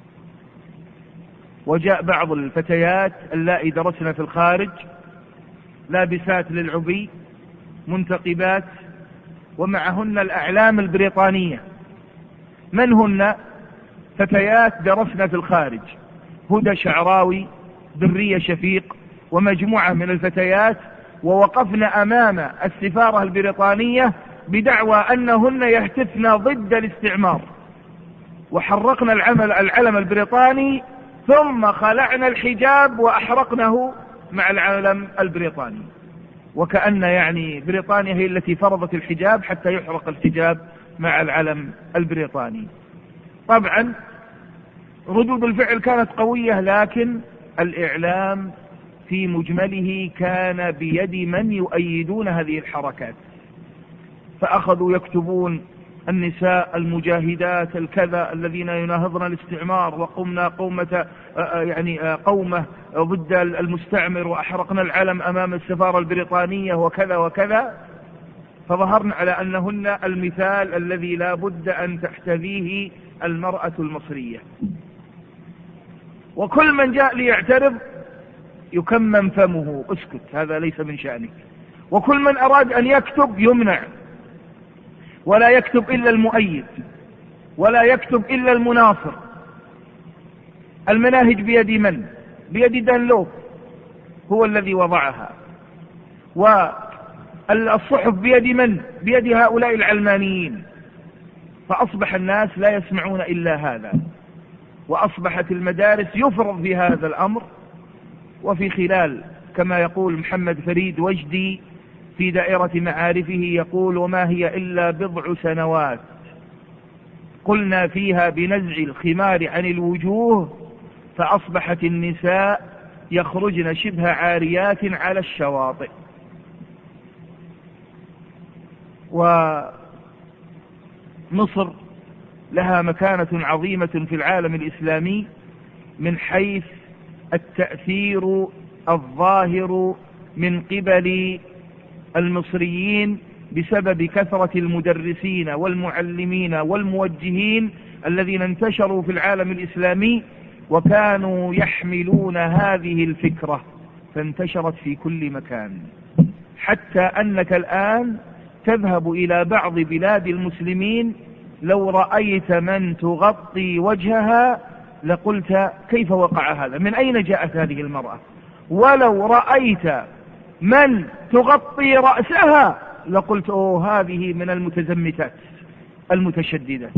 وجاء بعض الفتيات اللائي درسنا في الخارج لابسات للعبي منتقبات ومعهن الأعلام البريطانية. من هن؟ فتيات درسنا في الخارج، هدى شعراوي، درية شفيق، ومجموعة من الفتيات، ووقفنا أمام السفارة البريطانية بدعوى أنهن يهتفن ضد الاستعمار، وحرقنا العمل العلم البريطاني ثم خلعنا الحجاب وأحرقنه مع العلم البريطاني، وكأن يعني بريطانيا هي التي فرضت الحجاب حتى يحرق الحجاب مع العلم البريطاني. طبعا ردود الفعل كانت قوية، لكن الإعلام في مجمله كان بيد من يؤيدون هذه الحركات، فأخذوا يكتبون النساء المجاهدات الكذا الذين يناهضن الاستعمار، وقمنا قومة يعني قومة ضد المستعمر، وأحرقنا العلم أمام السفارة البريطانية وكذا وكذا. فظهرنا على أنهن المثال الذي لا بد أن تحتذيه المرأة المصرية، وكل من جاء ليعترض يكمم فمه، اسكت هذا ليس من شأنك، وكل من أراد أن يكتب يمنع، ولا يكتب إلا المؤيد، ولا يكتب إلا المناصر. المناهج بيد من؟ بيد دانلوب، هو الذي وضعها. والصحف بيد من؟ بيد هؤلاء العلمانيين. فأصبح الناس لا يسمعون إلا هذا، وأصبحت المدارس يفرض في هذا الأمر. وفي خلال كما يقول محمد فريد وجدي في دائرة معارفه، يقول: وما هي إلا بضع سنوات قلنا فيها بنزع الخمار عن الوجوه، فأصبحت النساء يخرجن شبه عاريات على الشواطئ. ومصر لها مكانة عظيمة في العالم الإسلامي من حيث التأثير الظاهر من قبل المصريين بسبب كثرة المدرسين والمعلمين والموجهين الذين انتشروا في العالم الإسلامي، وكانوا يحملون هذه الفكرة فانتشرت في كل مكان، حتى أنك الآن تذهب إلى بعض بلاد المسلمين لو رأيت من تغطي وجهها لقلت كيف وقع هذا؟ من أين جاءت هذه المرأة؟ ولو رأيت من تغطي رأسها لقلت أوه هذه من المتزمتات المتشددات.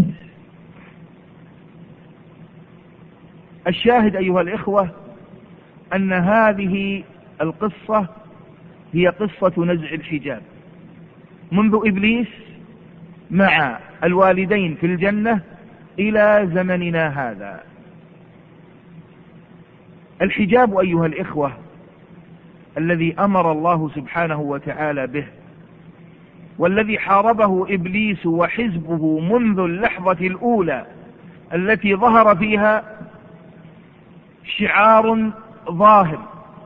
الشاهد أيها الإخوة أن هذه القصة هي قصة نزع الحجاب منذ إبليس مع الوالدين في الجنة إلى زمننا هذا. الحجاب أيها الإخوة الذي أمر الله سبحانه وتعالى به، والذي حاربه إبليس وحزبه منذ اللحظة الأولى التي ظهر فيها، شعار ظاهر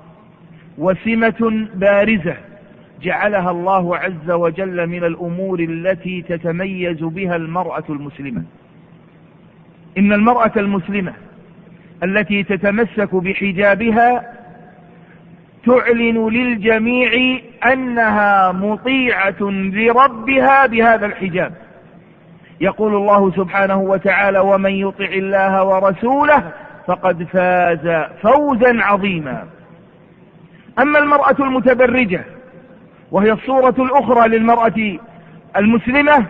وسمة بارزة جعلها الله عز وجل من الأمور التي تتميز بها المرأة المسلمة. إن المرأة المسلمة التي تتمسك بحجابها تعلن للجميع أنها مطيعة لربها بهذا الحجاب. يقول الله سبحانه وتعالى: ومن يطع الله ورسوله فقد فاز فوزا عظيما. أما المرأة المتبرجة وهي الصورة الأخرى للمرأة المسلمة،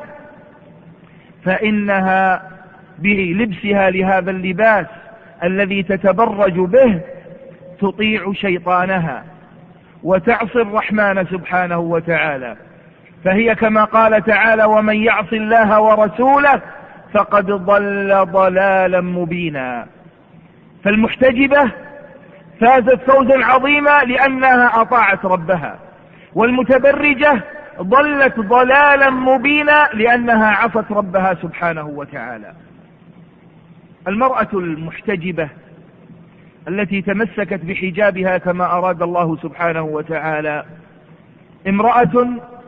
فإنها بلبسها لهذا اللباس الذي تتبرج به تطيع شيطانها وتعصي الرحمن سبحانه وتعالى. فهي كما قال تعالى: ومن يعص الله ورسوله فقد ضل ضلالا مبينا. فالمحتجبة فازت فوزا عظيما لأنها أطاعت ربها، والمتبرجة ضلت ضلالا مبينا لأنها عصت ربها سبحانه وتعالى. المرأة المحتجبة التي تمسكت بحجابها كما أراد الله سبحانه وتعالى امرأة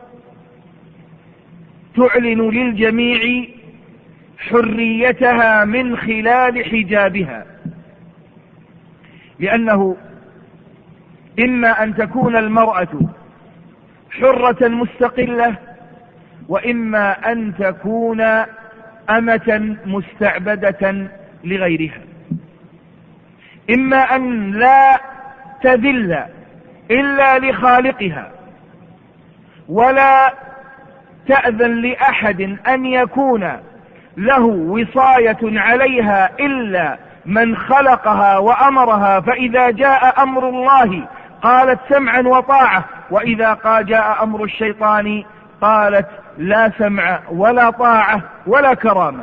تعلن للجميع حريتها من خلال حجابها، لأنه إما أن تكون المرأة حرة مستقلة وإما أن تكون أمة مستعبدة لغيرها، إما أن لا تذل إلا لخالقها ولا تأذن لأحد أن يكون له وصاية عليها إلا من خلقها وأمرها، فإذا جاء أمر الله قالت سمعا وطاعة، وإذا جاء أمر الشيطان قالت لا سمع ولا طاعة ولا كرامة.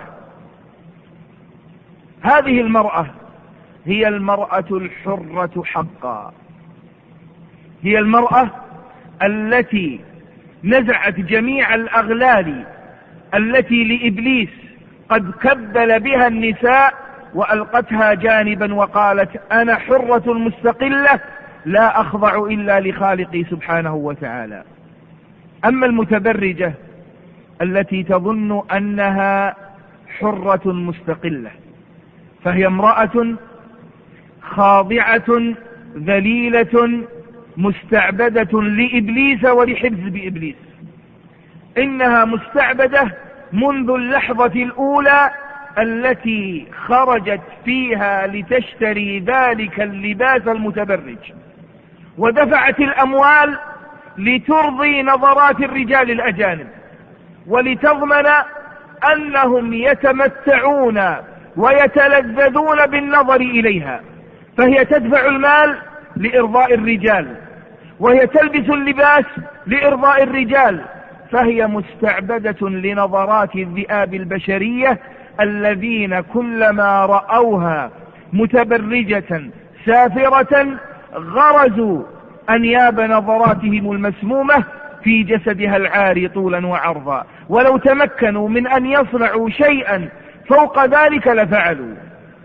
هذه المرأة هي المرأة الحرة حقا، هي المرأة التي نزعت جميع الأغلال التي لإبليس قد كبل بها النساء وألقتها جانبا وقالت أنا حرة مستقلة لا أخضع إلا لخالقي سبحانه وتعالى. أما المتبرجة التي تظن أنها حرة مستقلة فهي امرأة خاضعة ذليلة مستعبدة لإبليس ولحزب إبليس. إنها مستعبدة منذ اللحظة الأولى التي خرجت فيها لتشتري ذلك اللباس المتبرج، ودفعت الأموال لترضي نظرات الرجال الأجانب ولتضمن أنهم يتمتعون ويتلذذون بالنظر إليها، فهي تدفع المال لإرضاء الرجال وهي تلبس اللباس لإرضاء الرجال، فهي مستعبدة لنظرات الذئاب البشرية الذين كلما رأوها متبرجة سافرة غرزوا أنياب نظراتهم المسمومة في جسدها العاري طولا وعرضا، ولو تمكنوا من أن يصنعوا شيئا فوق ذلك لفعلوا.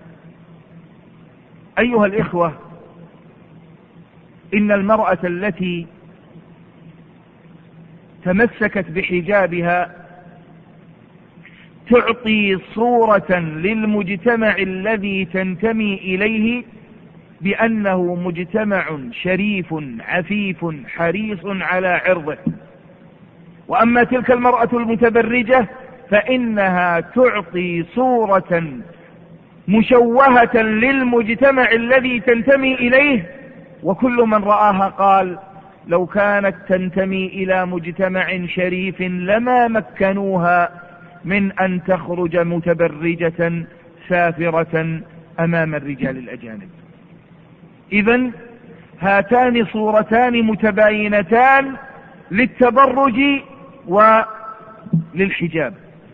أيها الإخوة، إن المرأة التي تمسكت بحجابها تعطي صورة للمجتمع الذي تنتمي إليه بأنه مجتمع شريف عفيف حريص على عرضه. وأما تلك المرأة المتبرجة فإنها تعطي صورة مشوهة للمجتمع الذي تنتمي إليه، وكل من رآها قال لو كانت تنتمي إلى مجتمع شريف لما مكنوها من أن تخرج متبرجة سافرة أمام الرجال الأجانب. إذن هاتان صورتان متباينتان للتبرج وللحجاب.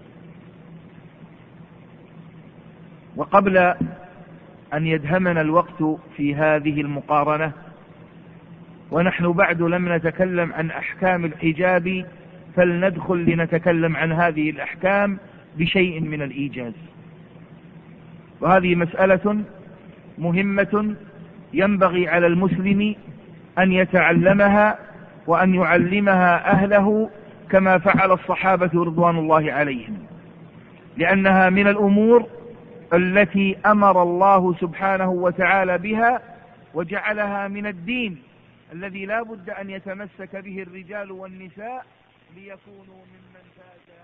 وقبل أن يدهمنا الوقت في هذه المقارنة ونحن بعد لم نتكلم عن أحكام الحجاب، فلندخل لنتكلم عن هذه الأحكام بشيء من الإيجاز. وهذه مسألة مهمة ينبغي على المسلم أن يتعلمها وأن يعلمها أهله كما فعل الصحابة رضوان الله عليهم، لأنها من الأمور التي أمر الله سبحانه وتعالى بها وجعلها من الدين الذي لا بد أن يتمسك به الرجال والنساء ليكونوا ممن فاز.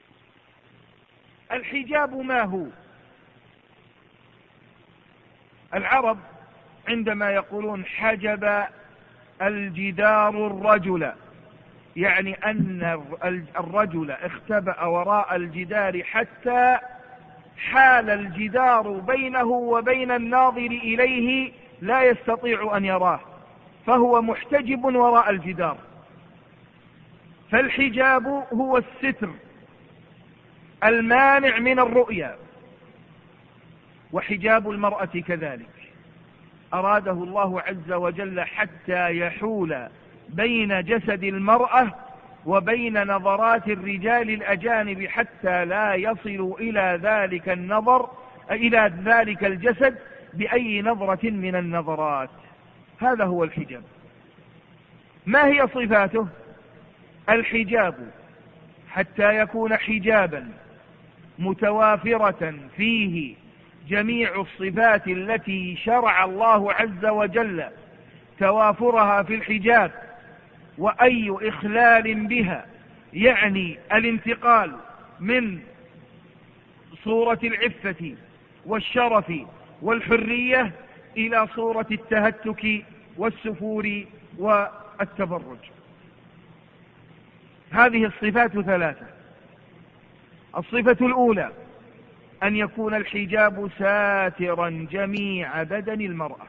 الحجاب ما هو؟ العرب عندما يقولون حجب الجدار الرجل، يعني أن الرجل اختبأ وراء الجدار حتى حال الجدار بينه وبين الناظر إليه لا يستطيع أن يراه، فهو محتجب وراء الجدار. فالحجاب هو الستر المانع من الرؤيا، وحجاب المرأة كذلك أراده الله عز وجل حتى يحول بين جسد المرأة وبين نظرات الرجال الأجانب حتى لا يصلوا إلى ذلك النظر إلى ذلك الجسد بأي نظرة من النظرات. هذا هو الحجاب. ما هي صفاته؟ الحجاب حتى يكون حجابا متوافرة فيه جميع الصفات التي شرع الله عز وجل توافرها في الحجاب، وأي إخلال بها يعني الانتقال من صورة العفة والشرف والحرية إلى صورة التهتك والسفور والتبرج. هذه الصفات ثلاثة. الصفة الأولى أن يكون الحجاب ساترا جميع بدن المرأة.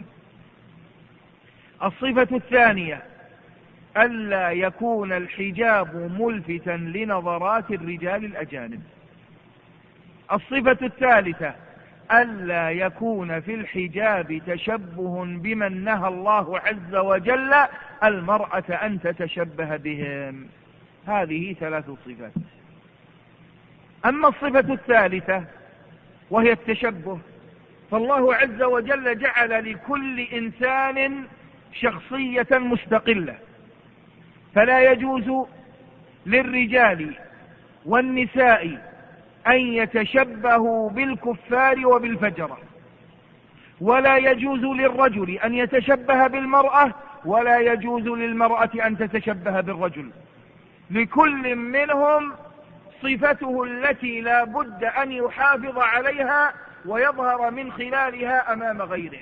الصفة الثانية ألا يكون الحجاب ملفتا لنظرات الرجال الأجانب. الصفة الثالثة ألا يكون في الحجاب تشبه بمن نهى الله عز وجل المرأة أن تتشبه بهم. هذه ثلاث صفات. أما الصفة الثالثة وهي التشبه، فالله عز وجل جعل لكل إنسان شخصية مستقلة، فلا يجوز للرجال والنساء أن يتشبهوا بالكفار وبالفجرة، ولا يجوز للرجل أن يتشبه بالمرأة، ولا يجوز للمرأة أن تتشبه بالرجل. لكل منهم صفته التي لا بد أن يحافظ عليها ويظهر من خلالها أمام غيره.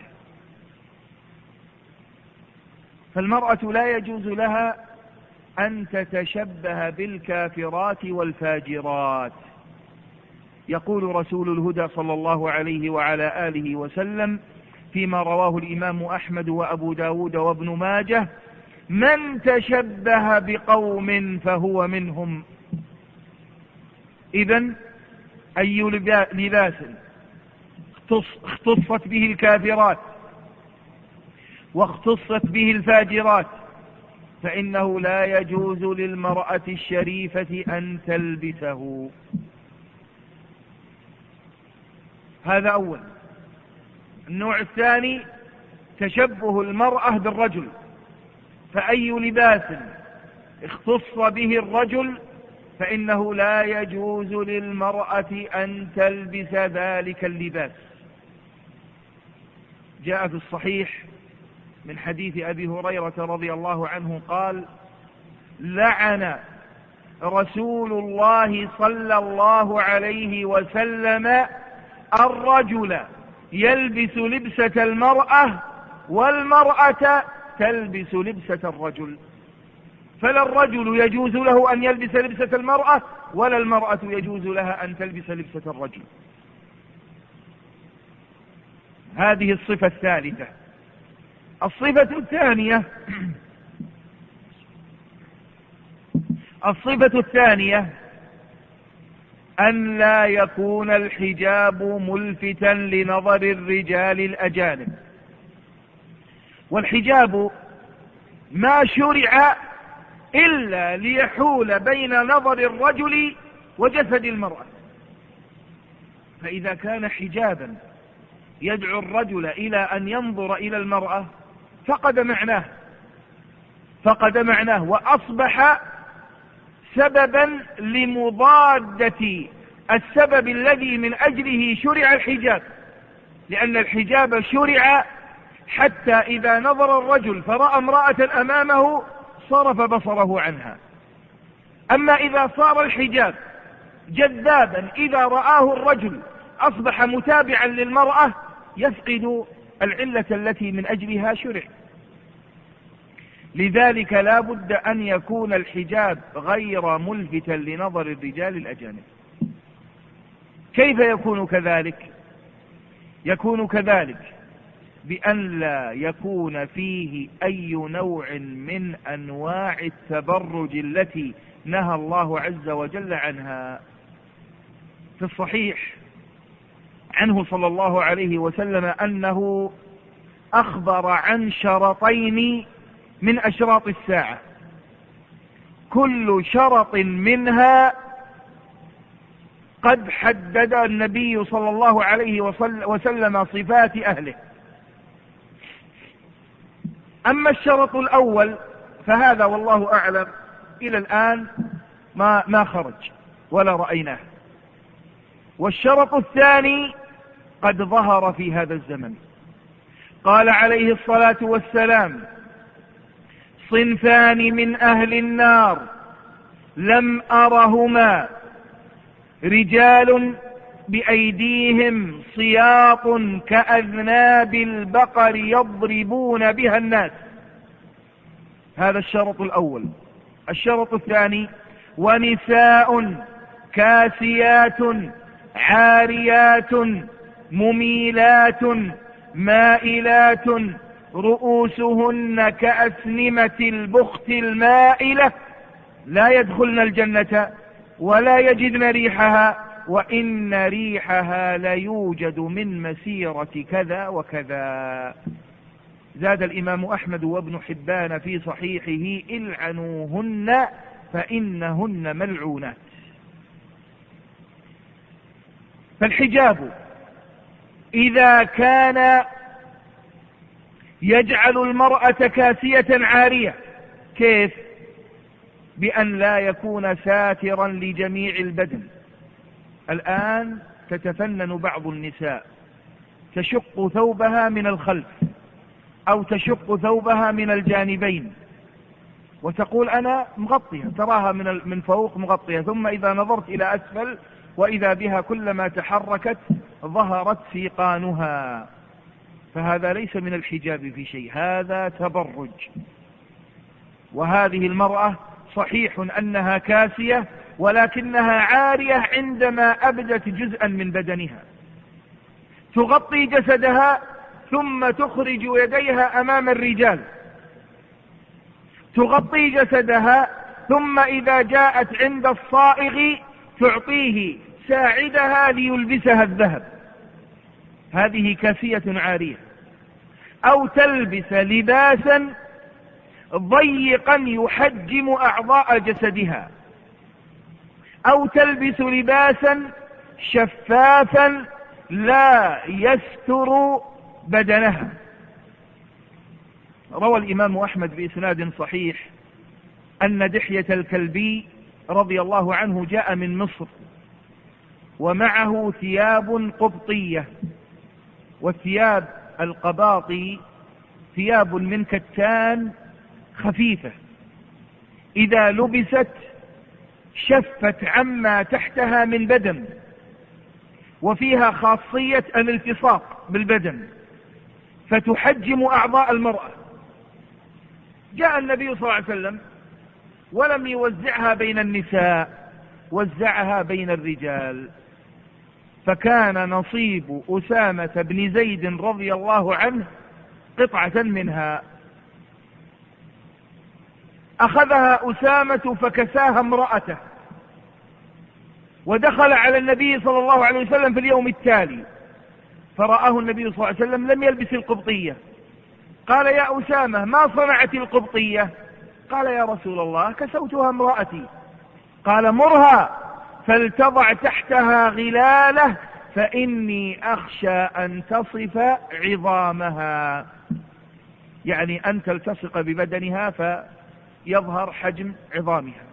فالمرأة لا يجوز لها أن تتشبه بالكافرات والفاجرات. يقول رسول الهدى صلى الله عليه وعلى آله وسلم فيما رواه الإمام أحمد وأبو داود وابن ماجه: من تشبه بقوم فهو منهم. إذن أي لباس اختصت به الكافرات واختصت به الفاجرات فإنه لا يجوز للمرأة الشريفة أن تلبسه. هذا أول. النوع الثاني تشبه المرأة بالرجل، فأي لباس اختص به الرجل فإنه لا يجوز للمرأة أن تلبس ذلك اللباس. جاء في الصحيح من حديث أبي هريرة رضي الله عنه قال: لعن رسول الله صلى الله عليه وسلم الرجل يلبس لبسة المرأة والمرأة تلبس لبسة الرجل. فلا الرجل يجوز له أن يلبس لبسة المرأة، ولا المرأة يجوز لها أن تلبس لبسة الرجل. هذه الصفة الثالثة. الصفة الثانية الصفة الثانية أن لا يكون الحجاب ملفتا لنظر الرجال الأجانب. والحجاب ما شرع إلا ليحول بين نظر الرجل وجسد المرأة. فإذا كان حجابا يدعو الرجل إلى أن ينظر إلى المرأة فقد معناه فقد معناه وأصبح سببا لمضادة السبب الذي من أجله شرع الحجاب، لأن الحجاب شرع حتى إذا نظر الرجل فرأى امرأة أمامه صرف بصره عنها. أما إذا صار الحجاب جذابا إذا رآه الرجل أصبح متابعا للمرأة يفقد العلة التي من أجلها شرع. لذلك لا بد أن يكون الحجاب غير ملفتا لنظر الرجال الأجانب. كيف يكون كذلك؟ يكون كذلك بأن لا يكون فيه أي نوع من أنواع التبرج التي نهى الله عز وجل عنها. في الصحيح عنه صلى الله عليه وسلم أنه أخبر عن شرطين من أشراط الساعة، كل شرط منها قد حدد النبي صلى الله عليه وسلم صفات أهله. أما الشرط الأول فهذا والله أعلم إلى الآن ما, ما خرج ولا رأيناه، والشرط الثاني قد ظهر في هذا الزمن. قال عليه الصلاة والسلام: صنفان من أهل النار لم أرهما رجال بأيديهم صياط كأذناب البقر يضربون بها الناس. هذا الشرط الأول. الشرط الثاني: ونساء كاسيات عاريات مميلات مائلات رؤوسهن كأسنمة البخت المائلة لا يدخلن الجنة ولا يجدن ريحها وإن ريحها ليوجد من مسيرة كذا وكذا. زاد الإمام أحمد وابن حبان في صحيحه: العنوهن فإنهن ملعونات. فالحجاب إذا كان يجعل المرأة كاسية عارية، كيف؟ بأن لا يكون ساترا لجميع البدن. الآن تتفنن بعض النساء تشق ثوبها من الخلف أو تشق ثوبها من الجانبين وتقول أنا مغطية، تراها من من فوق مغطية، ثم إذا نظرت إلى أسفل وإذا بها كلما تحركت ظهرت سيقانها. فهذا ليس من الحجاب في شيء، هذا تبرج. وهذه المرأة صحيح أنها كاسية ولكنها عارية عندما أبدت جزءا من بدنها، تغطي جسدها ثم تخرج يديها أمام الرجال، تغطي جسدها ثم إذا جاءت عند الصائغ تعطيه ساعدها ليلبسها الذهب. هذه كاسية عارية. أو تلبس لباسا ضيقا يحجم أعضاء جسدها، أو تلبس لباسا شفافا لا يستر بدنها. روى الإمام أحمد بإسناد صحيح أن دحية الكلبي رضي الله عنه جاء من مصر ومعه ثياب قبطية، والثياب القباطي ثياب من كتان خفيفة إذا لبست شفت عما تحتها من بدن، وفيها خاصية الالتصاق بالبدن فتحجم أعضاء المرأة. جاء النبي صلى الله عليه وسلم ولم يوزعها بين النساء، وزعها بين الرجال، فكان نصيب أسامة بن زيد رضي الله عنه قطعة منها، أخذها أسامة فكساها امرأته، ودخل على النبي صلى الله عليه وسلم في اليوم التالي فرآه النبي صلى الله عليه وسلم لم يلبس القبطية، قال: يا أسامة ما صنعت القبطية؟ قال: يا رسول الله كسوتها امرأتي. قال: مرها فلتضع تحتها غلالة فإني أخشى أن تصف عظامها، يعني أن تلتصق ببدنها فيظهر حجم عظامها.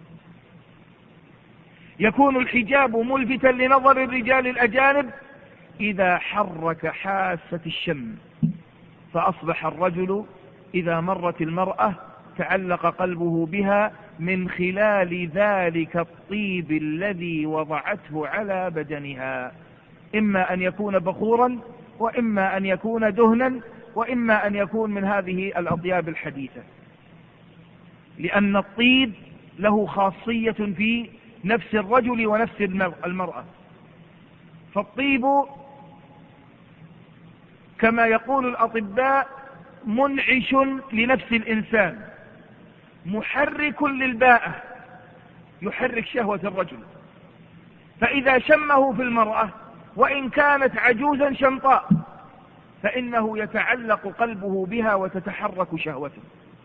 يكون الحجاب ملفتا لنظر الرجال الأجانب إذا حرك حاسة الشم، فأصبح الرجل إذا مرت المرأة تعلق قلبه بها من خلال ذلك الطيب الذي وضعته على بدنها، إما أن يكون بخورا وإما أن يكون دهنا وإما أن يكون من هذه الأطياب الحديثة، لأن الطيب له خاصية في نفس الرجل ونفس المرأة. فالطيب كما يقول الأطباء منعش لنفس الإنسان، محرك للباءة، يحرك شهوة الرجل، فإذا شمه في المرأة وإن كانت عجوزا شمطاء فإنه يتعلق قلبه بها وتتحرك شهوته.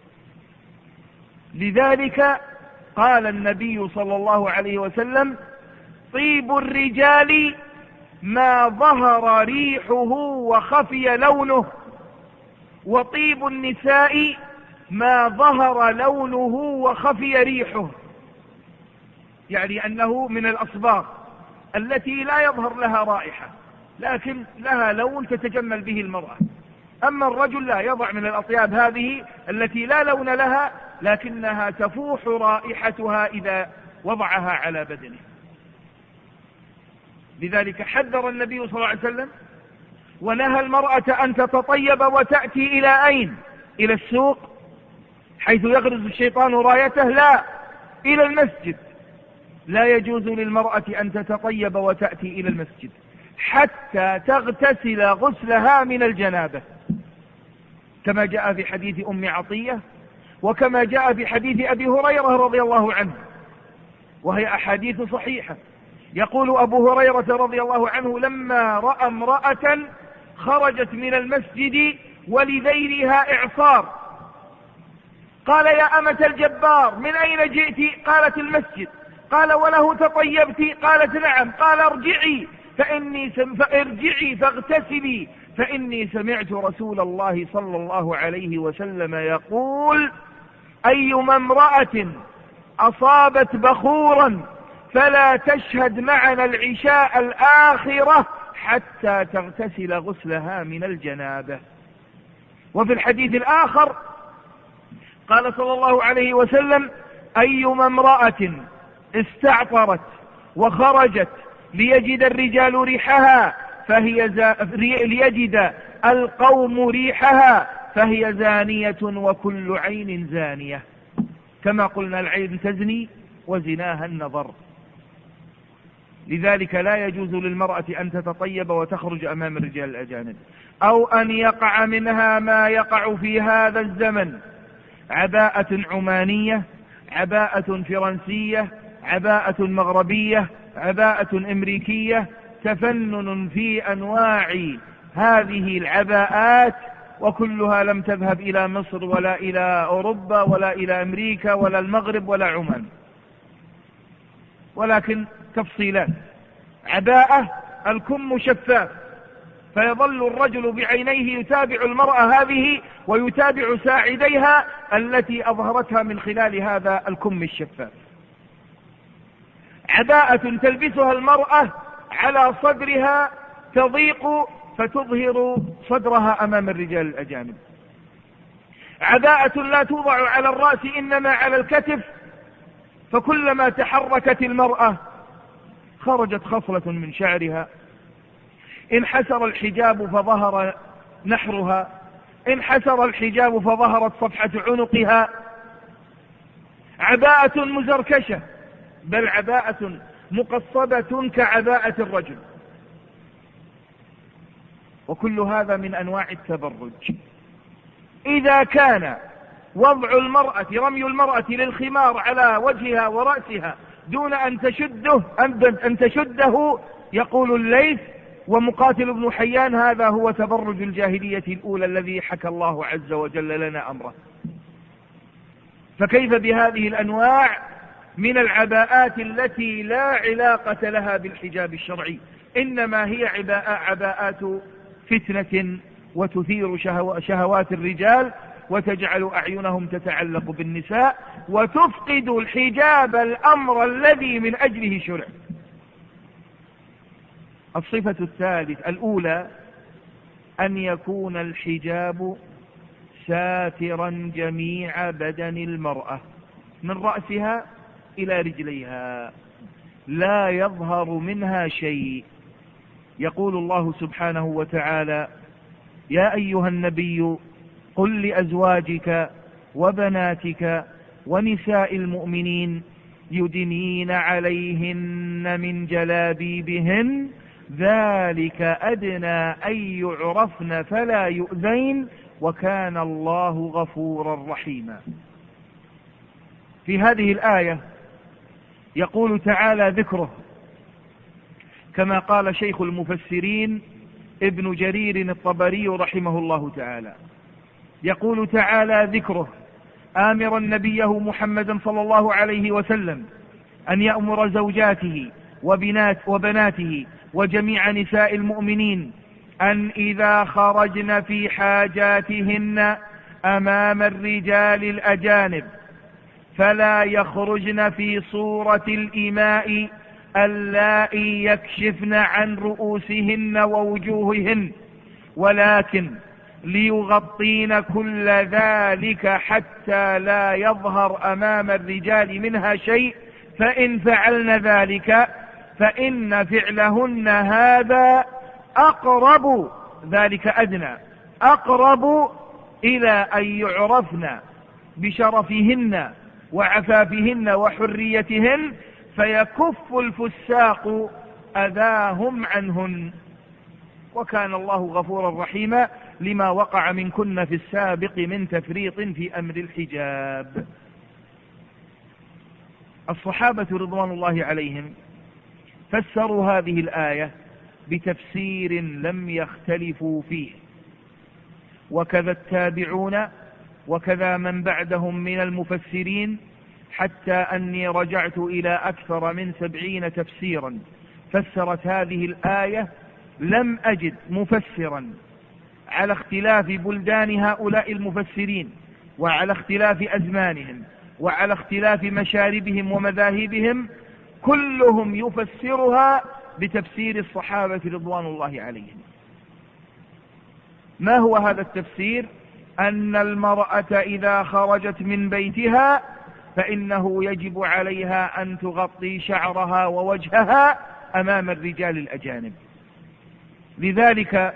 لذلك قال النبي صلى الله عليه وسلم: طيب الرجال ما ظهر ريحه وخفي لونه، وطيب النساء ما ظهر لونه وخفي ريحه، يعني أنه من الأصباغ التي لا يظهر لها رائحة لكن لها لون تتجمل به المرأة. أما الرجل لا يضع من الأطياب هذه التي لا لون لها لكنها تفوح رائحتها إذا وضعها على بدنه. لذلك حذر النبي صلى الله عليه وسلم ونهى المرأة أن تتطيب وتأتي إلى أين؟ إلى السوق حيث يغرز الشيطان رايته؟ لا، إلى المسجد. لا يجوز للمرأة أن تتطيب وتأتي إلى المسجد حتى تغتسل غسلها من الجنابة، كما جاء في حديث أم عطية وكما جاء في حديث أبي هريرة رضي الله عنه، وهي أحاديث صحيحة. يقول أبو هريرة رضي الله عنه: لما رأى امرأة خرجت من المسجد ولذيلها إعصار قال: يا أمة الجبار، من أين جئت؟ قالت: المسجد. قال: وله تطيبت؟ قالت: نعم. قال: ارجعي فإني سم... فارجعي فاغتسلي فإني سمعت رسول الله صلى الله عليه وسلم يقول: أيما امرأة أصابت بخورا فلا تشهد معنا العشاء الآخرة حتى تغتسل غسلها من الجنابة. وفي الحديث الآخر قال صلى الله عليه وسلم: أيما امرأة استعطرت وخرجت ليجد الرجال ريحها فهي زا... ليجد القوم ريحها فهي زانية وكل عين زانية. كما قلنا العين تزني وزناها النظر. لذلك لا يجوز للمرأة أن تتطيب وتخرج أمام الرجال الأجانب، أو أن يقع منها ما يقع في هذا الزمن: عباءة عمانية، عباءة فرنسية، عباءة مغربية، عباءة أمريكية، تفنن في أنواع هذه العباءات، وكلها لم تذهب إلى مصر ولا إلى أوروبا ولا إلى أمريكا ولا المغرب ولا عمان، ولكن تفصيلات. عباءة الكم شفاف، فيظل الرجل بعينيه يتابع المرأة هذه ويتابع ساعديها التي أظهرتها من خلال هذا الكم الشفاف. عباءة تلبسها المرأة على صدرها تضيق فتظهر صدرها أمام الرجال الأجانب. عباءة لا توضع على الرأس إنما على الكتف، فكلما تحركت المرأة خرجت خصلة من شعرها. انحسر الحجاب فظهر نحرها، انحسر الحجاب فظهرت صفحة عنقها. عباءة مزركشة، بل عباءة مقصبة كعباءة الرجل. وكل هذا من أنواع التبرج. إذا كان وضع المرأة، رمي المرأة للخمار على وجهها ورأسها دون أن تشده أن تشده يقول الليث ومقاتل بن حيان: هذا هو تبرج الجاهلية الأولى الذي حكى الله عز وجل لنا أمره. فكيف بهذه الأنواع من العباءات التي لا علاقة لها بالحجاب الشرعي، إنما هي عباء عباءات فتنة وتثير شهو شهوات الرجال وتجعل أعينهم تتعلق بالنساء وتفقد الحجاب الأمر الذي من أجله شرع. الصفة الثالثة الأولى أن يكون الحجاب ساترا جميع بدن المرأة من رأسها إلى رجليها، لا يظهر منها شيء. يقول الله سبحانه وتعالى: يا أيها النبي قل لأزواجك وبناتك ونساء المؤمنين يدنين عليهن من جلابيبهن ذلك أدنى أن يعرفن فلا يؤذين وكان الله غفورا رحيما. في هذه الآية يقول تعالى ذكره كما قال شيخ المفسرين ابن جرير الطبري رحمه الله تعالى، يقول تعالى ذكره آمرا نبيه محمدا صلى الله عليه وسلم أن يأمر زوجاته وبنات وبناته وجميع نساء المؤمنين أن إذا خرجن في حاجاتهن أمام الرجال الأجانب فلا يخرجن في صورة الإماء اللائي يكشفن عن رؤوسهن ووجوههن، ولكن ليغطين كل ذلك حتى لا يظهر أمام الرجال منها شيء، فإن فعلن ذلك فإن فعلهن هذا أقرب، ذلك أدنى، أقرب إلى أن يعرفن بشرفهن وعفافهن وحريتهن، فيكف الفساق أذاهم عنهن. وكان الله غفورا رحيما لما وقع منكن في السابق من تفريط في أمر الحجاب. الصحابة رضوان الله عليهم فسروا هذه الآية بتفسير لم يختلفوا فيه، وكذا التابعون وكذا من بعدهم من المفسرين، حتى أني رجعت إلى أكثر من سبعين تفسيرا فسرت هذه الآية، لم أجد مفسرا على اختلاف بلدان هؤلاء المفسرين وعلى اختلاف أزمانهم وعلى اختلاف مشاربهم ومذاهبهم، كلهم يفسرها بتفسير الصحابة رضوان الله عليهم. ما هو هذا التفسير؟ أن المرأة إذا خرجت من بيتها فإنه يجب عليها أن تغطي شعرها ووجهها أمام الرجال الأجانب. لذلك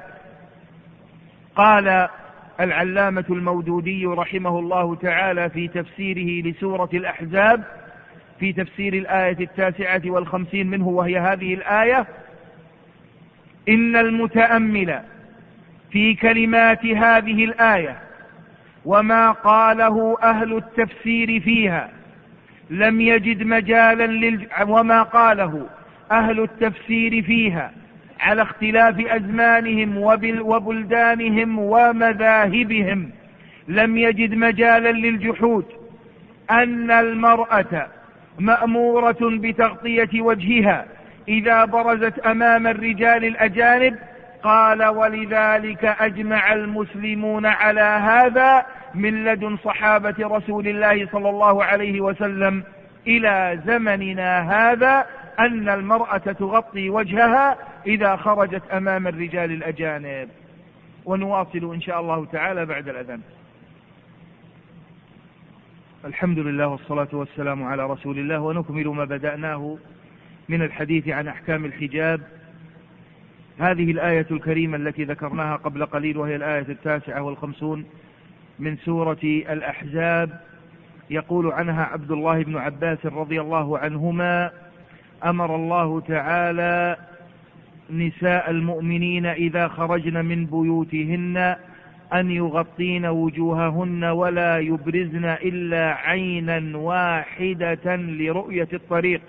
قال العلامة المودودي رحمه الله تعالى في تفسيره لسورة الأحزاب في تفسير الآية التاسعة والخمسين منه، وهي هذه الآية: إن المتأمل في كلمات هذه الآية وما قاله أهل التفسير فيها لم يجد مجالا لل... وما قاله أهل التفسير فيها على اختلاف أزمانهم وبل... وبلدانهم ومذاهبهم لم يجد مجالا للجحود أن المرأة مأمورة بتغطية وجهها إذا برزت أمام الرجال الأجانب. قال: ولذلك أجمع المسلمون على هذا من لدن صحابة رسول الله صلى الله عليه وسلم إلى زمننا هذا أن المرأة تغطي وجهها إذا خرجت أمام الرجال الأجانب. ونواصل إن شاء الله تعالى بعد الأذان. الحمد لله والصلاة والسلام على رسول الله، ونكمل ما بدأناه من الحديث عن أحكام الحجاب. هذه الآية الكريمة التي ذكرناها قبل قليل، وهي الآية التاسعة والخمسون من سورة الأحزاب، يقول عنها عبد الله بن عباس رضي الله عنهما: أمر الله تعالى نساء المؤمنين إذا خرجن من بيوتهن أن يغطين وجوههن ولا يبرزن إلا عينا واحدة لرؤية الطريق.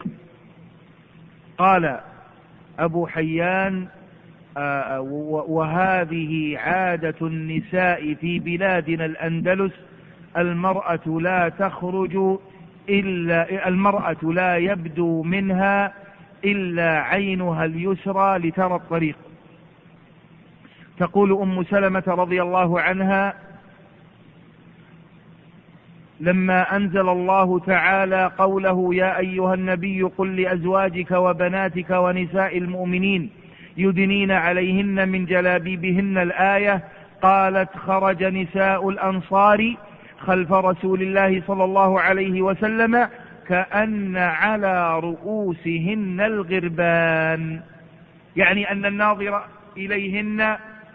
قال أبو حيان: آه وهذه عادة النساء في بلادنا الأندلس، المرأة لا تخرج إلا المرأة لا يبدو منها إلا عينها اليسرى لترى الطريق. تقول أم سلمة رضي الله عنها: لما أنزل الله تعالى قوله: يا أيها النبي قل لأزواجك وبناتك ونساء المؤمنين يدنين عليهن من جلابيبهن الآية، قالت: خرج نساء الأنصار خلف رسول الله صلى الله عليه وسلم كأن على رؤوسهن الغربان، يعني أن الناظر إليهن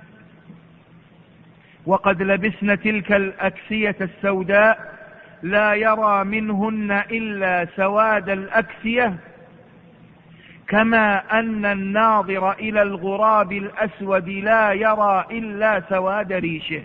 وقد لبسن تلك الأكسية السوداء لا يرى منهن إلا سواد الأكسية، كما أن الناظر إلى الغراب الأسود لا يرى إلا سواد ريشه.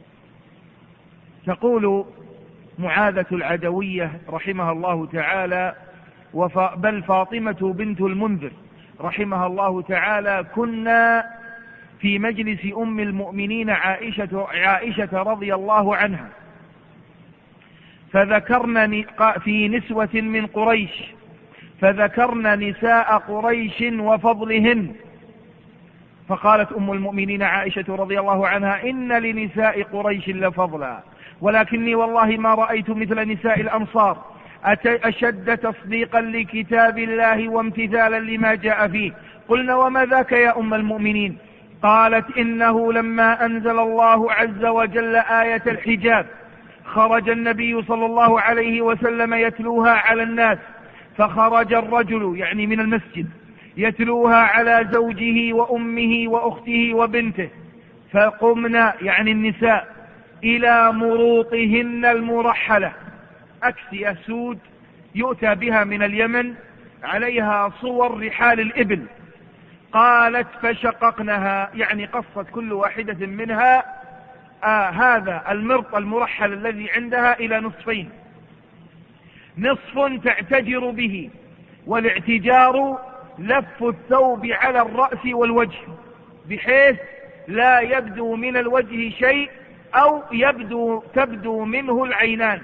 تقول معاذة العدوية رحمها الله تعالى، بل فاطمة بنت المنذر رحمها الله تعالى: كنا في مجلس أم المؤمنين عائشة, عائشة رضي الله عنها، فذكرن في نسوة من قريش فذكرن نساء قريش وفضلهن، فقالت أم المؤمنين عائشة رضي الله عنها: إن لنساء قريش لفضلا، ولكني والله ما رأيت مثل نساء الأنصار أشد تصديقا لكتاب الله وامتثالا لما جاء فيه. قلنا: وما ذاك يا أم المؤمنين؟ قالت إنه لما أنزل الله عز وجل آية الحجاب خرج النبي صلى الله عليه وسلم يتلوها على الناس، فخرج الرجل يعني من المسجد يتلوها على زوجه وأمه وأخته وبنته، فقمنا يعني النساء إلى مروطهن المرحلة، أكسية سود يؤتى بها من اليمن عليها صور رحال الإبل. قالت فشققنها يعني قصت كل واحدة منها آه هذا المرط المرحل الذي عندها إلى نصفين، نصف تعتجر به، والاعتجار لف الثوب على الرأس والوجه بحيث لا يبدو من الوجه شيء أو يبدو تبدو منه العينان،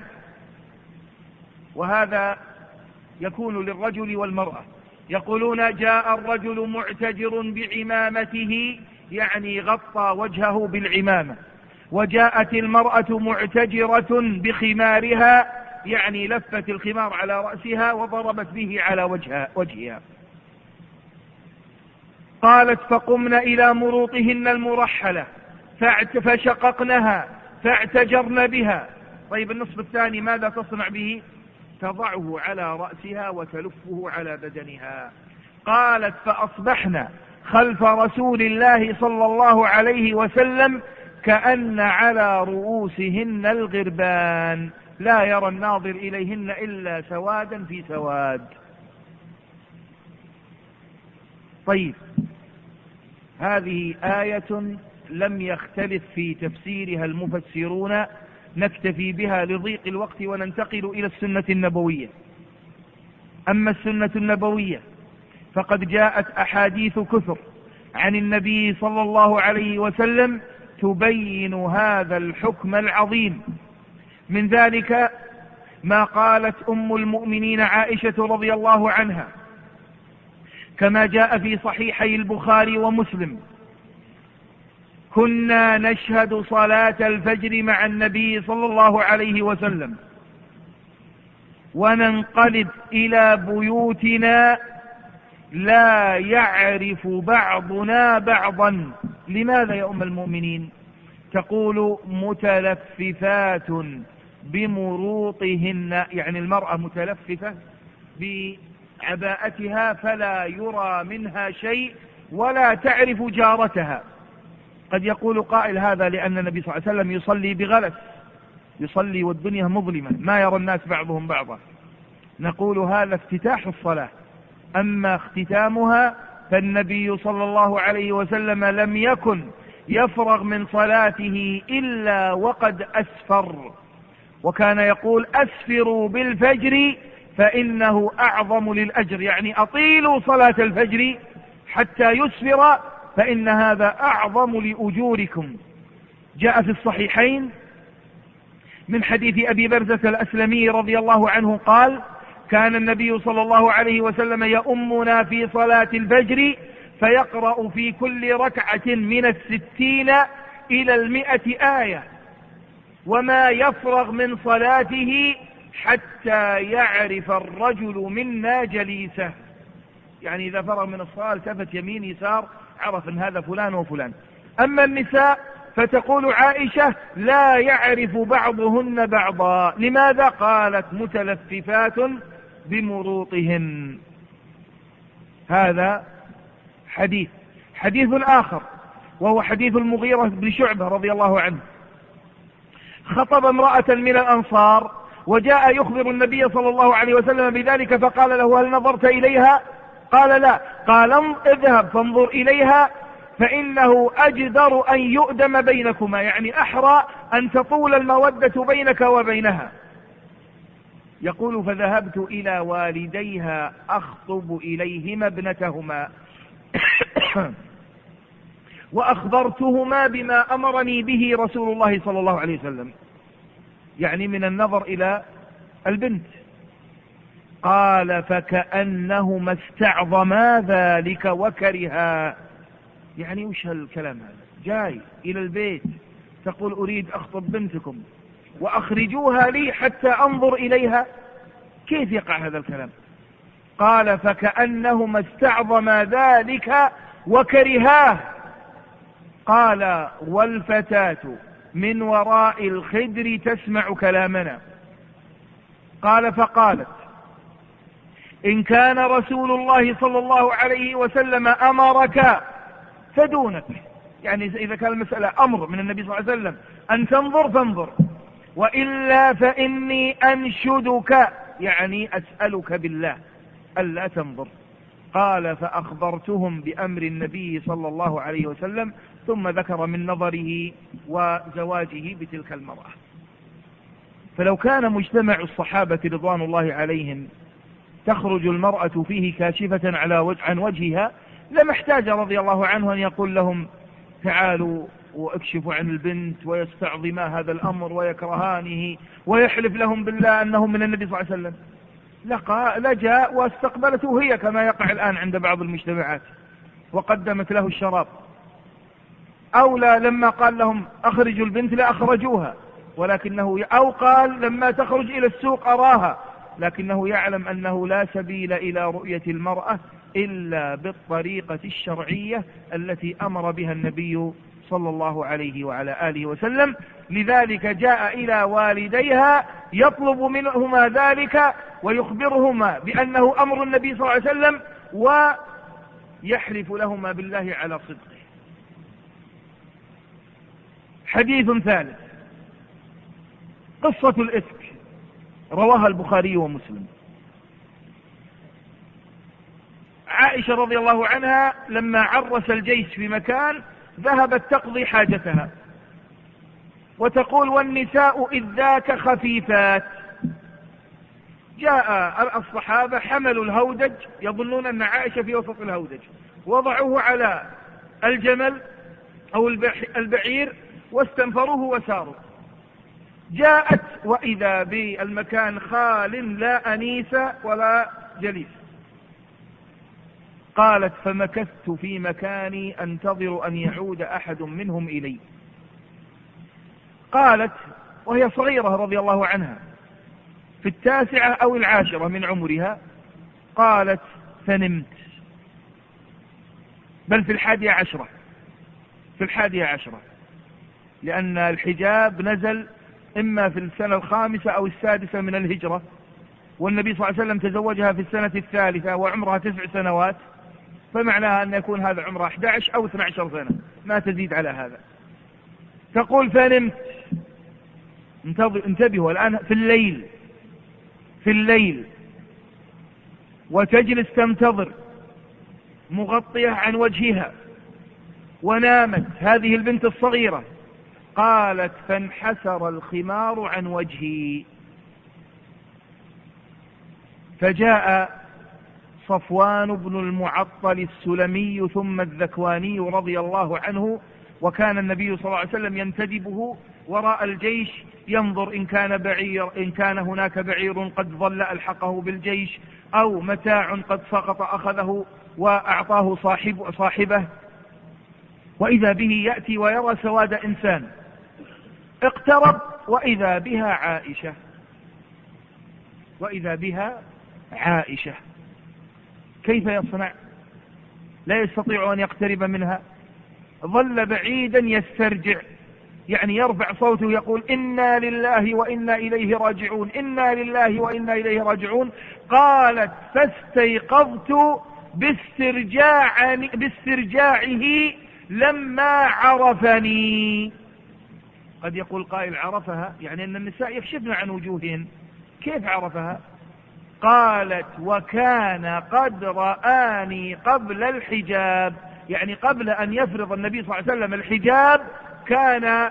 وهذا يكون للرجل والمرأة. يقولون جاء الرجل معتجر بعمامته يعني غطى وجهه بالعمامة، وجاءت المرأة معتجرة بخمارها يعني لفت الخمار على رأسها وضربت به على وجهها, وجهها. قالت فقمنا إلى مروطهن المرحلة فشققنها فاعتجرن بها. طيب النصف الثاني ماذا تصنع به؟ تضعه على رأسها وتلفه على بدنها. قالت فأصبحنا خلف رسول الله صلى الله عليه وسلم كأن على رؤوسهن الغربان، لا يرى الناظر إليهن إلا سوادا في سواد. طيب هذه آية لم يختلف في تفسيرها المفسرون، نكتفي بها لضيق الوقت وننتقل إلى السنة النبوية. أما السنة النبوية فقد جاءت أحاديث كثر عن النبي صلى الله عليه وسلم تبين هذا الحكم العظيم. من ذلك ما قالت أم المؤمنين عائشة رضي الله عنها كما جاء في صحيحي البخاري ومسلم: كنا نشهد صلاة الفجر مع النبي صلى الله عليه وسلم وننقلب إلى بيوتنا لا يعرف بعضنا بعضا. لماذا يا أم المؤمنين؟ تقول متلففات بمروطهن، يعني المرأة متلففة بعباءتها فلا يرى منها شيء ولا تعرف جارتها. قد يقول قائل هذا لأن النبي صلى الله عليه وسلم يصلي بغلس، يصلي والدنيا مظلمة ما يرى الناس بعضهم بعضا. نقول هذا افتتاح الصلاة، أما اختتامها فالنبي صلى الله عليه وسلم لم يكن يفرغ من صلاته إلا وقد أسفر، وكان يقول: أسفروا بالفجر فإنه أعظم للأجر، يعني أطيلوا صلاة الفجر حتى يسفر فإن هذا أعظم لأجوركم. جاء في الصحيحين من حديث أبي برزة الأسلمي رضي الله عنه قال: كان النبي صلى الله عليه وسلم يؤمنا في صلاة الفجر فيقرأ في كل ركعة من الستين إلى المئة آية، وما يفرغ من صلاته حتى يعرف الرجل منا جليسه، يعني إذا فرغ من الصلاة التفت يمين يسار عرف أن هذا فلان وفلان. أما النساء فتقول عائشة: لا يعرف بعضهن بعضا. لماذا؟ قالت: متلففات بمروطهن. هذا حديث. حديث آخر وهو حديث المغيرة بن شعبة رضي الله عنه، خطب امرأة من الأنصار وجاء يخبر النبي صلى الله عليه وسلم بذلك، فقال له: هل نظرت إليها؟ قال: لا. قال: اذهب فانظر إليها فإنه أجدر أن يؤدم بينكما، يعني أحرى أن تطول المودة بينك وبينها. يقول: فذهبت إلى والديها أخطب إليهما ابنتهما وأخبرتهما بما أمرني به رسول الله صلى الله عليه وسلم، يعني من النظر إلى البنت. قال: فكأنهما استعظما ذلك وكرها. يعني وش هالكلام هذا؟ جاي إلى البيت تقول أريد أخطب بنتكم وأخرجوها لي حتى أنظر إليها، كيف يقع هذا الكلام؟ قال: فكأنهما استعظما ذلك وكرهاه. قال والفتاة من وراء الخدر تسمع كلامنا. قال فقالت إن كان رسول الله صلى الله عليه وسلم أمرك فدونك، يعني إذا كان المسألة أمر من النبي صلى الله عليه وسلم أن تنظر فانظر، وإلا فإني أنشدك، يعني أسألك بالله ألا تنظر. قال فأخبرتهم بأمر النبي صلى الله عليه وسلم، ثم ذكر من نظره وزواجه بتلك المرأة. فلو كان مجتمع الصحابة رضوان الله عليهم تخرج المرأة فيه كاشفة على وجه عن وجهها، لما احتاج رضي الله عنه أن يقول لهم تعالوا واكشفوا عن البنت، ويستعظما هذا الأمر ويكرهانه، ويحلف لهم بالله أنه من النبي صلى الله عليه وسلم. لجاء واستقبلته هي كما يقع الآن عند بعض المجتمعات، وقدمت له الشراب. أو لا لما قال لهم أخرجوا البنت لأخرجوها، ولكنه أو قال لما تخرج إلى السوق أراها، لكنه يعلم أنه لا سبيل إلى رؤية المرأة إلا بالطريقة الشرعية التي أمر بها النبي صلى الله عليه وعلى آله وسلم. لذلك جاء إلى والديها يطلب منهما ذلك ويخبرهما بأنه أمر النبي صلى الله عليه وسلم، ويحلف لهما بالله على صدقه. حديث ثالث قصة الإفك، رواها البخاري ومسلم. عائشة رضي الله عنها لما عرس الجيش في مكان ذهبت تقضي حاجتها، وتقول والنساء إذ ذاك خفيفات. جاء الصحابة حملوا الهودج، يظنون أن عائشة في وسط الهودج، وضعوه على الجمل أو البعير واستنفروه وساروا. جاءت وإذا بالمكان خال لا أنيس ولا جليس. قالت فمكثت في مكاني أنتظر أن يعود أحد منهم إلي. قالت وهي صغيرة رضي الله عنها في التاسعة أو العاشرة من عمرها، قالت فنمت، بل في الحادية عشرة في الحادية عشرة لأن الحجاب نزل إما في السنة الخامسة أو السادسة من الهجرة، والنبي صلى الله عليه وسلم تزوجها في السنة الثالثة وعمرها تسع سنوات، فمعناها أن يكون هذا عمره أحد عشر أو اثنتي عشرة سنة، ما تزيد على هذا. تقول فنمت، انتبهوا الآن في الليل في الليل وتجلس تنتظر مغطية عن وجهها، ونامت هذه البنت الصغيرة. قالت فانحسر الخمار عن وجهي، فجاء صفوان بن المعطل السلمي ثم الذكواني رضي الله عنه، وكان النبي صلى الله عليه وسلم ينتدبه وراء الجيش ينظر إن كان بعير إن كان هناك بعير قد ظل ألحقه بالجيش، أو متاع قد سقط أخذه وأعطاه صاحب صاحبه. وإذا به يأتي ويرى سواد إنسان. اقترب وإذا بها عائشة وإذا بها عائشة كيف يصنع؟ لا يستطيع أن يقترب منها، ظل بعيدا يسترجع، يعني يرفع صوته يقول إنا لله وإنا إليه راجعون، إنا لله وإنا إليه راجعون. قالت فاستيقظت باسترجاع باسترجاعه لما عرفني. قد يقول قائل عرفها، يعني أن النساء يكشفن عن وجوههن، كيف عرفها؟ قالت وكان قد رآني قبل الحجاب، يعني قبل أن يفرض النبي صلى الله عليه وسلم الحجاب كان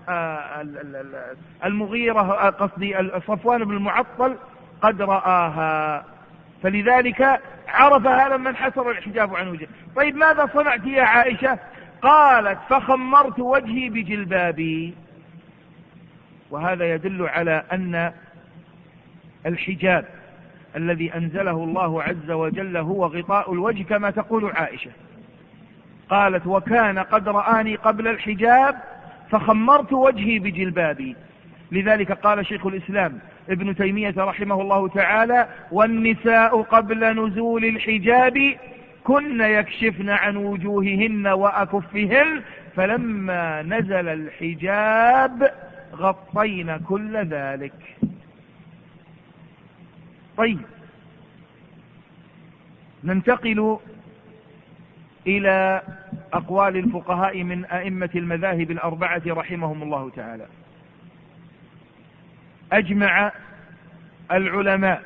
المغيرة قصدي صفوان بن المعطل قد رآها، فلذلك عرفها لما انحسر الحجاب عن وجهه. طيب ماذا صنعت يا عائشة؟ قالت فخمرت وجهي بجلبابي. وهذا يدل على أن الحجاب الذي أنزله الله عز وجل هو غطاء الوجه كما تقول عائشة. قالت وكان قد رآني قبل الحجاب فخمرت وجهي بجلبابي. لذلك قال شيخ الإسلام ابن تيمية رحمه الله تعالى والنساء قبل نزول الحجاب كن يكشفن عن وجوههن وأكفهن فلما نزل الحجاب غطينا كل ذلك. طيب، ننتقل إلى أقوال الفقهاء من أئمة المذاهب الأربعة رحمهم الله تعالى. أجمع العلماء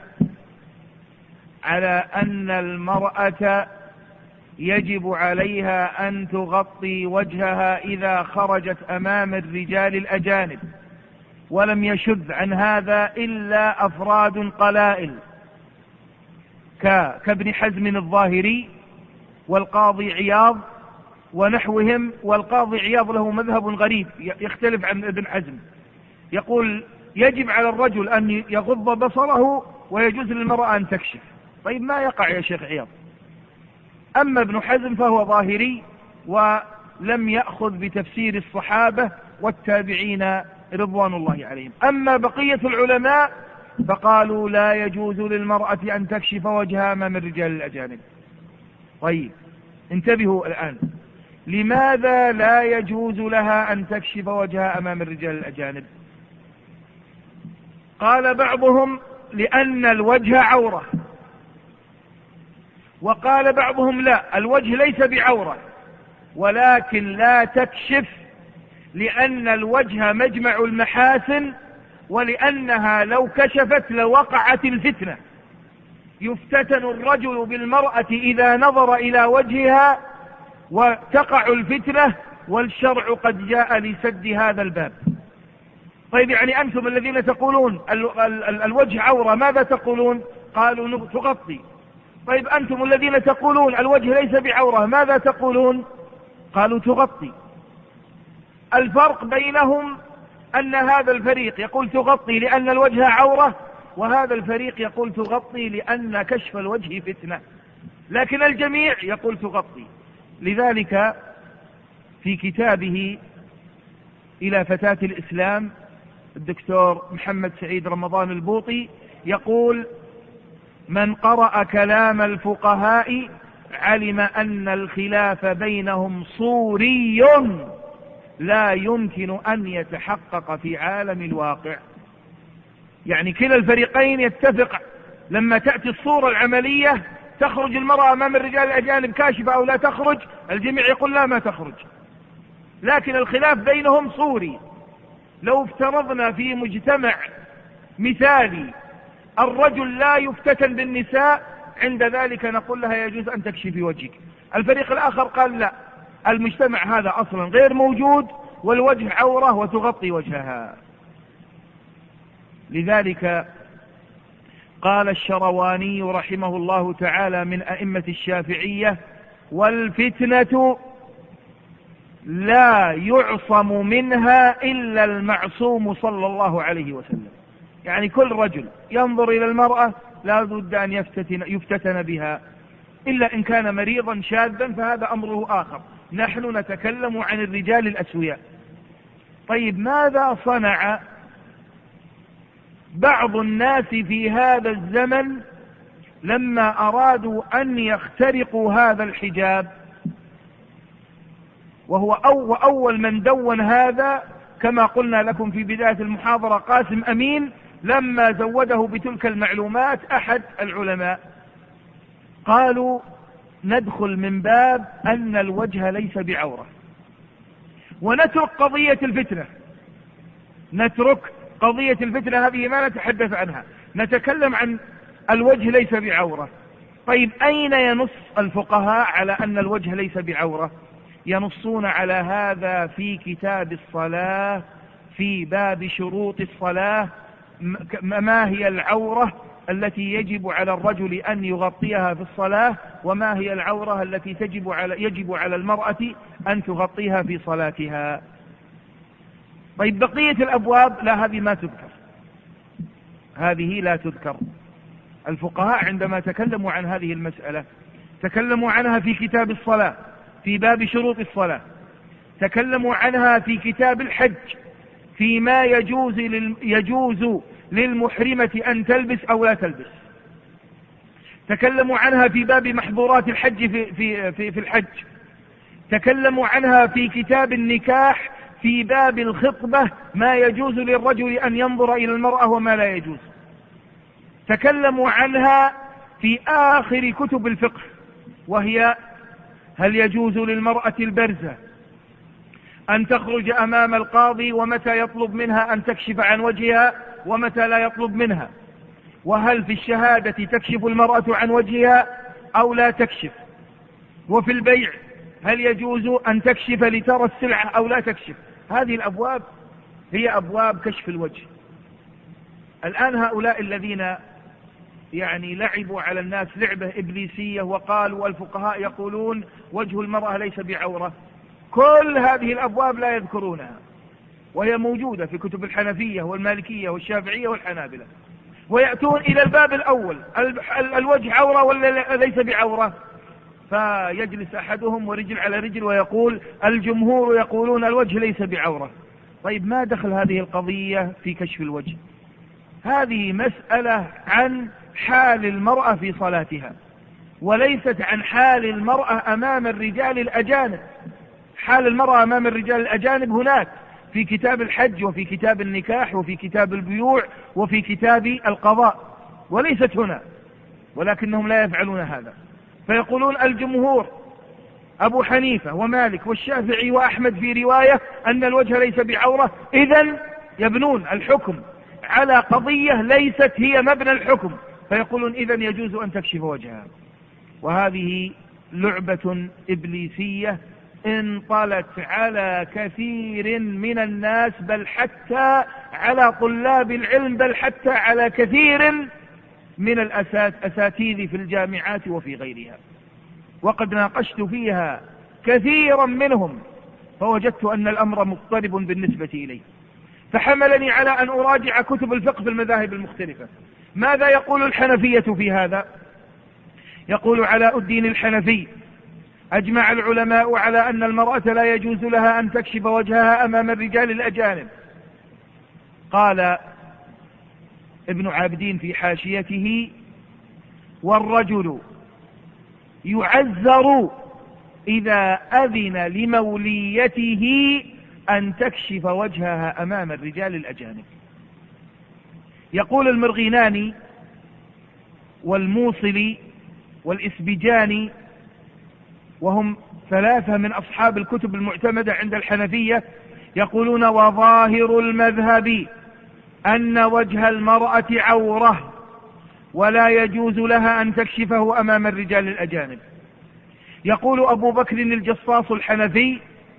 على أن المرأة يجب عليها أن تغطي وجهها إذا خرجت أمام الرجال الأجانب، ولم يشذ عن هذا إلا أفراد قلائل كابن حزم الظاهري والقاضي عياض ونحوهم. والقاضي عياض له مذهب غريب يختلف عن ابن حزم، يقول يجب على الرجل أن يغض بصره ويجوز للمرأة أن تكشف. طيب، ما يقع يا شيخ عياض؟ أما ابن حزم فهو ظاهري ولم يأخذ بتفسير الصحابة والتابعين رضوان الله عليهم. أما بقية العلماء فقالوا لا يجوز للمرأة أن تكشف وجهها أمام الرجال الأجانب. طيب، انتبهوا الآن، لماذا لا يجوز لها أن تكشف وجهها أمام الرجال الأجانب؟ قال بعضهم لأن الوجه عورة، وقال بعضهم لا، الوجه ليس بعورة ولكن لا تكشف لأن الوجه مجمع المحاسن، ولأنها لو كشفت لوقعت الفتنة، يفتتن الرجل بالمرأة إذا نظر إلى وجهها وتقع الفتنة، والشرع قد جاء لسد هذا الباب. طيب، يعني أنتم الذين تقولون الوجه عورة ماذا تقولون؟ قالوا تغطي. طيب، أنتم الذين تقولون الوجه ليس بعورة ماذا تقولون؟ قالوا تغطي. الفرق بينهم أن هذا الفريق يقول تغطي لأن الوجه عورة، وهذا الفريق يقول تغطي لأن كشف الوجه فتنة، لكن الجميع يقول تغطي. لذلك في كتابه إلى فتاة الإسلام الدكتور محمد سعيد رمضان البوطي يقول: من قرأ كلام الفقهاء علم أن الخلاف بينهم صوري لا يمكن أن يتحقق في عالم الواقع. يعني كلا الفريقين يتفق لما تأتي الصورة العملية تخرج المرأة أمام الرجال الأجانب كاشفة أو لا تخرج، الجميع يقول لا ما تخرج، لكن الخلاف بينهم صوري. لو افترضنا في مجتمع مثالي الرجل لا يفتتن بالنساء، عند ذلك نقول لها يجوز أن تكشفي وجهك. الفريق الآخر قال لا، المجتمع هذا أصلا غير موجود والوجه عورة وتغطي وجهها. لذلك قال الشرواني رحمه الله تعالى من أئمة الشافعية: والفتنة لا يعصم منها إلا المعصوم صلى الله عليه وسلم. يعني كل رجل ينظر إلى المرأة لا بد أن يفتتن, يفتتن بها، إلا إن كان مريضا شاذا فهذا أمره آخر. نحن نتكلم عن الرجال الأسوياء. طيب، ماذا صنع بعض الناس في هذا الزمن لما أرادوا أن يخترقوا هذا الحجاب؟ وهو أول من دون هذا كما قلنا لكم في بداية المحاضرة قاسم أمين، لما زوده بتلك المعلومات أحد العلماء قالوا ندخل من باب أن الوجه ليس بعورة ونترك قضية الفتنة. نترك قضية الفتنة هذه ما نتحدث عنها، نتكلم عن الوجه ليس بعورة. طيب، أين ينص الفقهاء على أن الوجه ليس بعورة؟ ينصون على هذا في كتاب الصلاة في باب شروط الصلاة، ما هي العورة التي يجب على الرجل أن يغطيها في الصلاة، وما هي العورة التي تجب على يجب على المرأة أن تغطيها في صلاتها. طيب، بقية الأبواب لا، هذه ما تذكر، هذه لا تذكر. الفقهاء عندما تكلموا عن هذه المسألة تكلموا عنها في كتاب الصلاة في باب شروط الصلاة، تكلموا عنها في كتاب الحج فيما يجوز يجوز للمحرمة أن تلبس أو لا تلبس، تكلموا عنها في باب محظورات الحج في, في, في, في الحج، تكلموا عنها في كتاب النكاح في باب الخطبة، ما يجوز للرجل أن ينظر إلى المرأة وما لا يجوز. تكلموا عنها في آخر كتب الفقه، وهي هل يجوز للمرأة البرزة أن تخرج أمام القاضي، ومتى يطلب منها أن تكشف عن وجهها ومتى لا يطلب منها، وهل في الشهادة تكشف المرأة عن وجهها أو لا تكشف، وفي البيع هل يجوز أن تكشف لترى السلعة أو لا تكشف. هذه الأبواب هي أبواب كشف الوجه. الآن هؤلاء الذين يعني لعبوا على الناس لعبة إبليسية وقالوا والفقهاء يقولون وجه المرأة ليس بعورة، كل هذه الأبواب لا يذكرونها، وهي موجودة في كتب الحنفية والمالكية والشافعية والحنابلة، ويأتون إلى الباب الأول الوجه عورة ولا ليس بعورة، فيجلس أحدهم ورجل على رجل ويقول الجمهور يقولون الوجه ليس بعورة. طيب ما دخل هذه القضية في كشف الوجه؟ هذه مسألة عن حال المرأة في صلاتها، وليست عن حال المرأة أمام الرجال الأجانب. حال المرأة أمام الرجال الأجانب هناك في كتاب الحج وفي كتاب النكاح وفي كتاب البيوع وفي كتاب القضاء، وليست هنا، ولكنهم لا يفعلون هذا. فيقولون الجمهور أبو حنيفة ومالك والشافعي وأحمد في رواية أن الوجه ليس بعورة، إذن يبنون الحكم على قضية ليست هي مبنى الحكم، فيقولون إذن يجوز أن تكشف وجهها. وهذه لعبة إبليسية انطلت على كثير من الناس، بل حتى على طلاب العلم، بل حتى على كثير من الأساتذة في الجامعات وفي غيرها. وقد ناقشت فيها كثيرا منهم فوجدت أن الأمر مضطرب بالنسبة إلي، فحملني على أن أراجع كتب الفقه في المذاهب المختلفة. ماذا يقول الحنفية في هذا؟ يقول علاء الدين الحنفي أجمع العلماء على أن المرأة لا يجوز لها أن تكشف وجهها أمام الرجال الأجانب. قال ابن عابدين في حاشيته والرجل يعذر إذا أذن لموليته أن تكشف وجهها أمام الرجال الأجانب. يقول المرغيناني والموصلي والإسبجاني، وهم ثلاثة من أصحاب الكتب المعتمدة عند الحنفية، يقولون وظاهر المذهب أن وجه المرأة عورة ولا يجوز لها أن تكشفه أمام الرجال الأجانب. يقول أبو بكر الجصاص الحنفي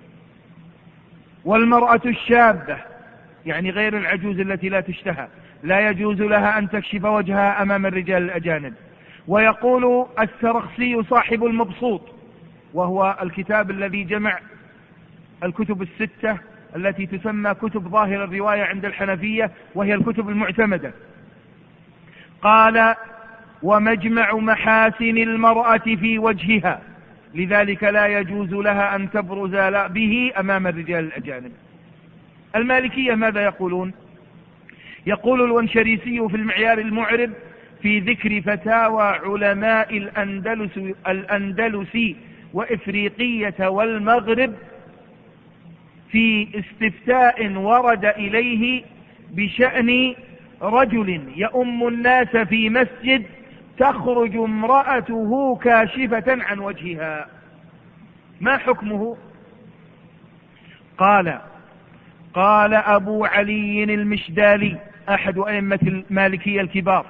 والمرأة الشابة، يعني غير العجوز التي لا تشتهى، لا يجوز لها أن تكشف وجهها أمام الرجال الأجانب. ويقول السرخسي صاحب المبسوط، وهو الكتاب الذي جمع الكتب الستة التي تسمى كتب ظاهر الرواية عند الحنفية وهي الكتب المعتمدة، قال ومجمع محاسن المرأة في وجهها، لذلك لا يجوز لها أن تبرز به أمام الرجال الأجانب. المالكية ماذا يقولون؟ يقول الونشريسي في المعيار المعرب في ذكر فتاوى علماء الأندلس, الأندلس وإفريقية والمغرب في استفتاء ورد إليه بشأن رجل يؤم الناس في مسجد تخرج امرأته كاشفة عن وجهها، ما حكمه؟ قال قال أبو علي المشدالي أحد أئمة المالكية الكبار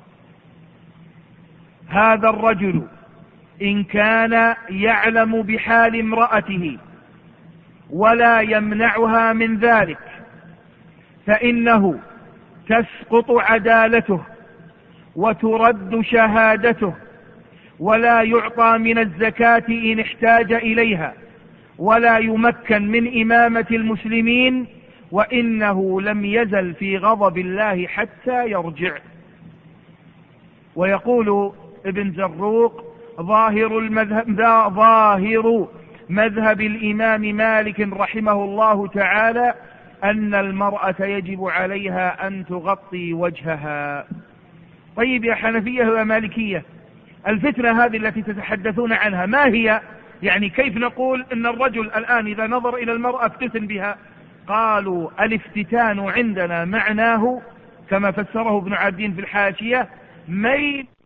هذا الرجل إن كان يعلم بحال امرأته ولا يمنعها من ذلك فإنه تسقط عدالته وترد شهادته ولا يعطى من الزكاة إن احتاج إليها ولا يمكن من إمامة المسلمين، وإنه لم يزل في غضب الله حتى يرجع. ويقول ابن زروق ظاهر المذهب ظاهر مذهب الإمام مالك رحمه الله تعالى أن المرأة يجب عليها أن تغطي وجهها. طيب يا حنفية ومالكية، الفتنة هذه التي تتحدثون عنها ما هي؟ يعني كيف نقول إن الرجل الآن إذا نظر إلى المرأة افتتن بها؟ قالوا الافتتان عندنا معناه كما فسره ابن عابدين في الحاشية ميل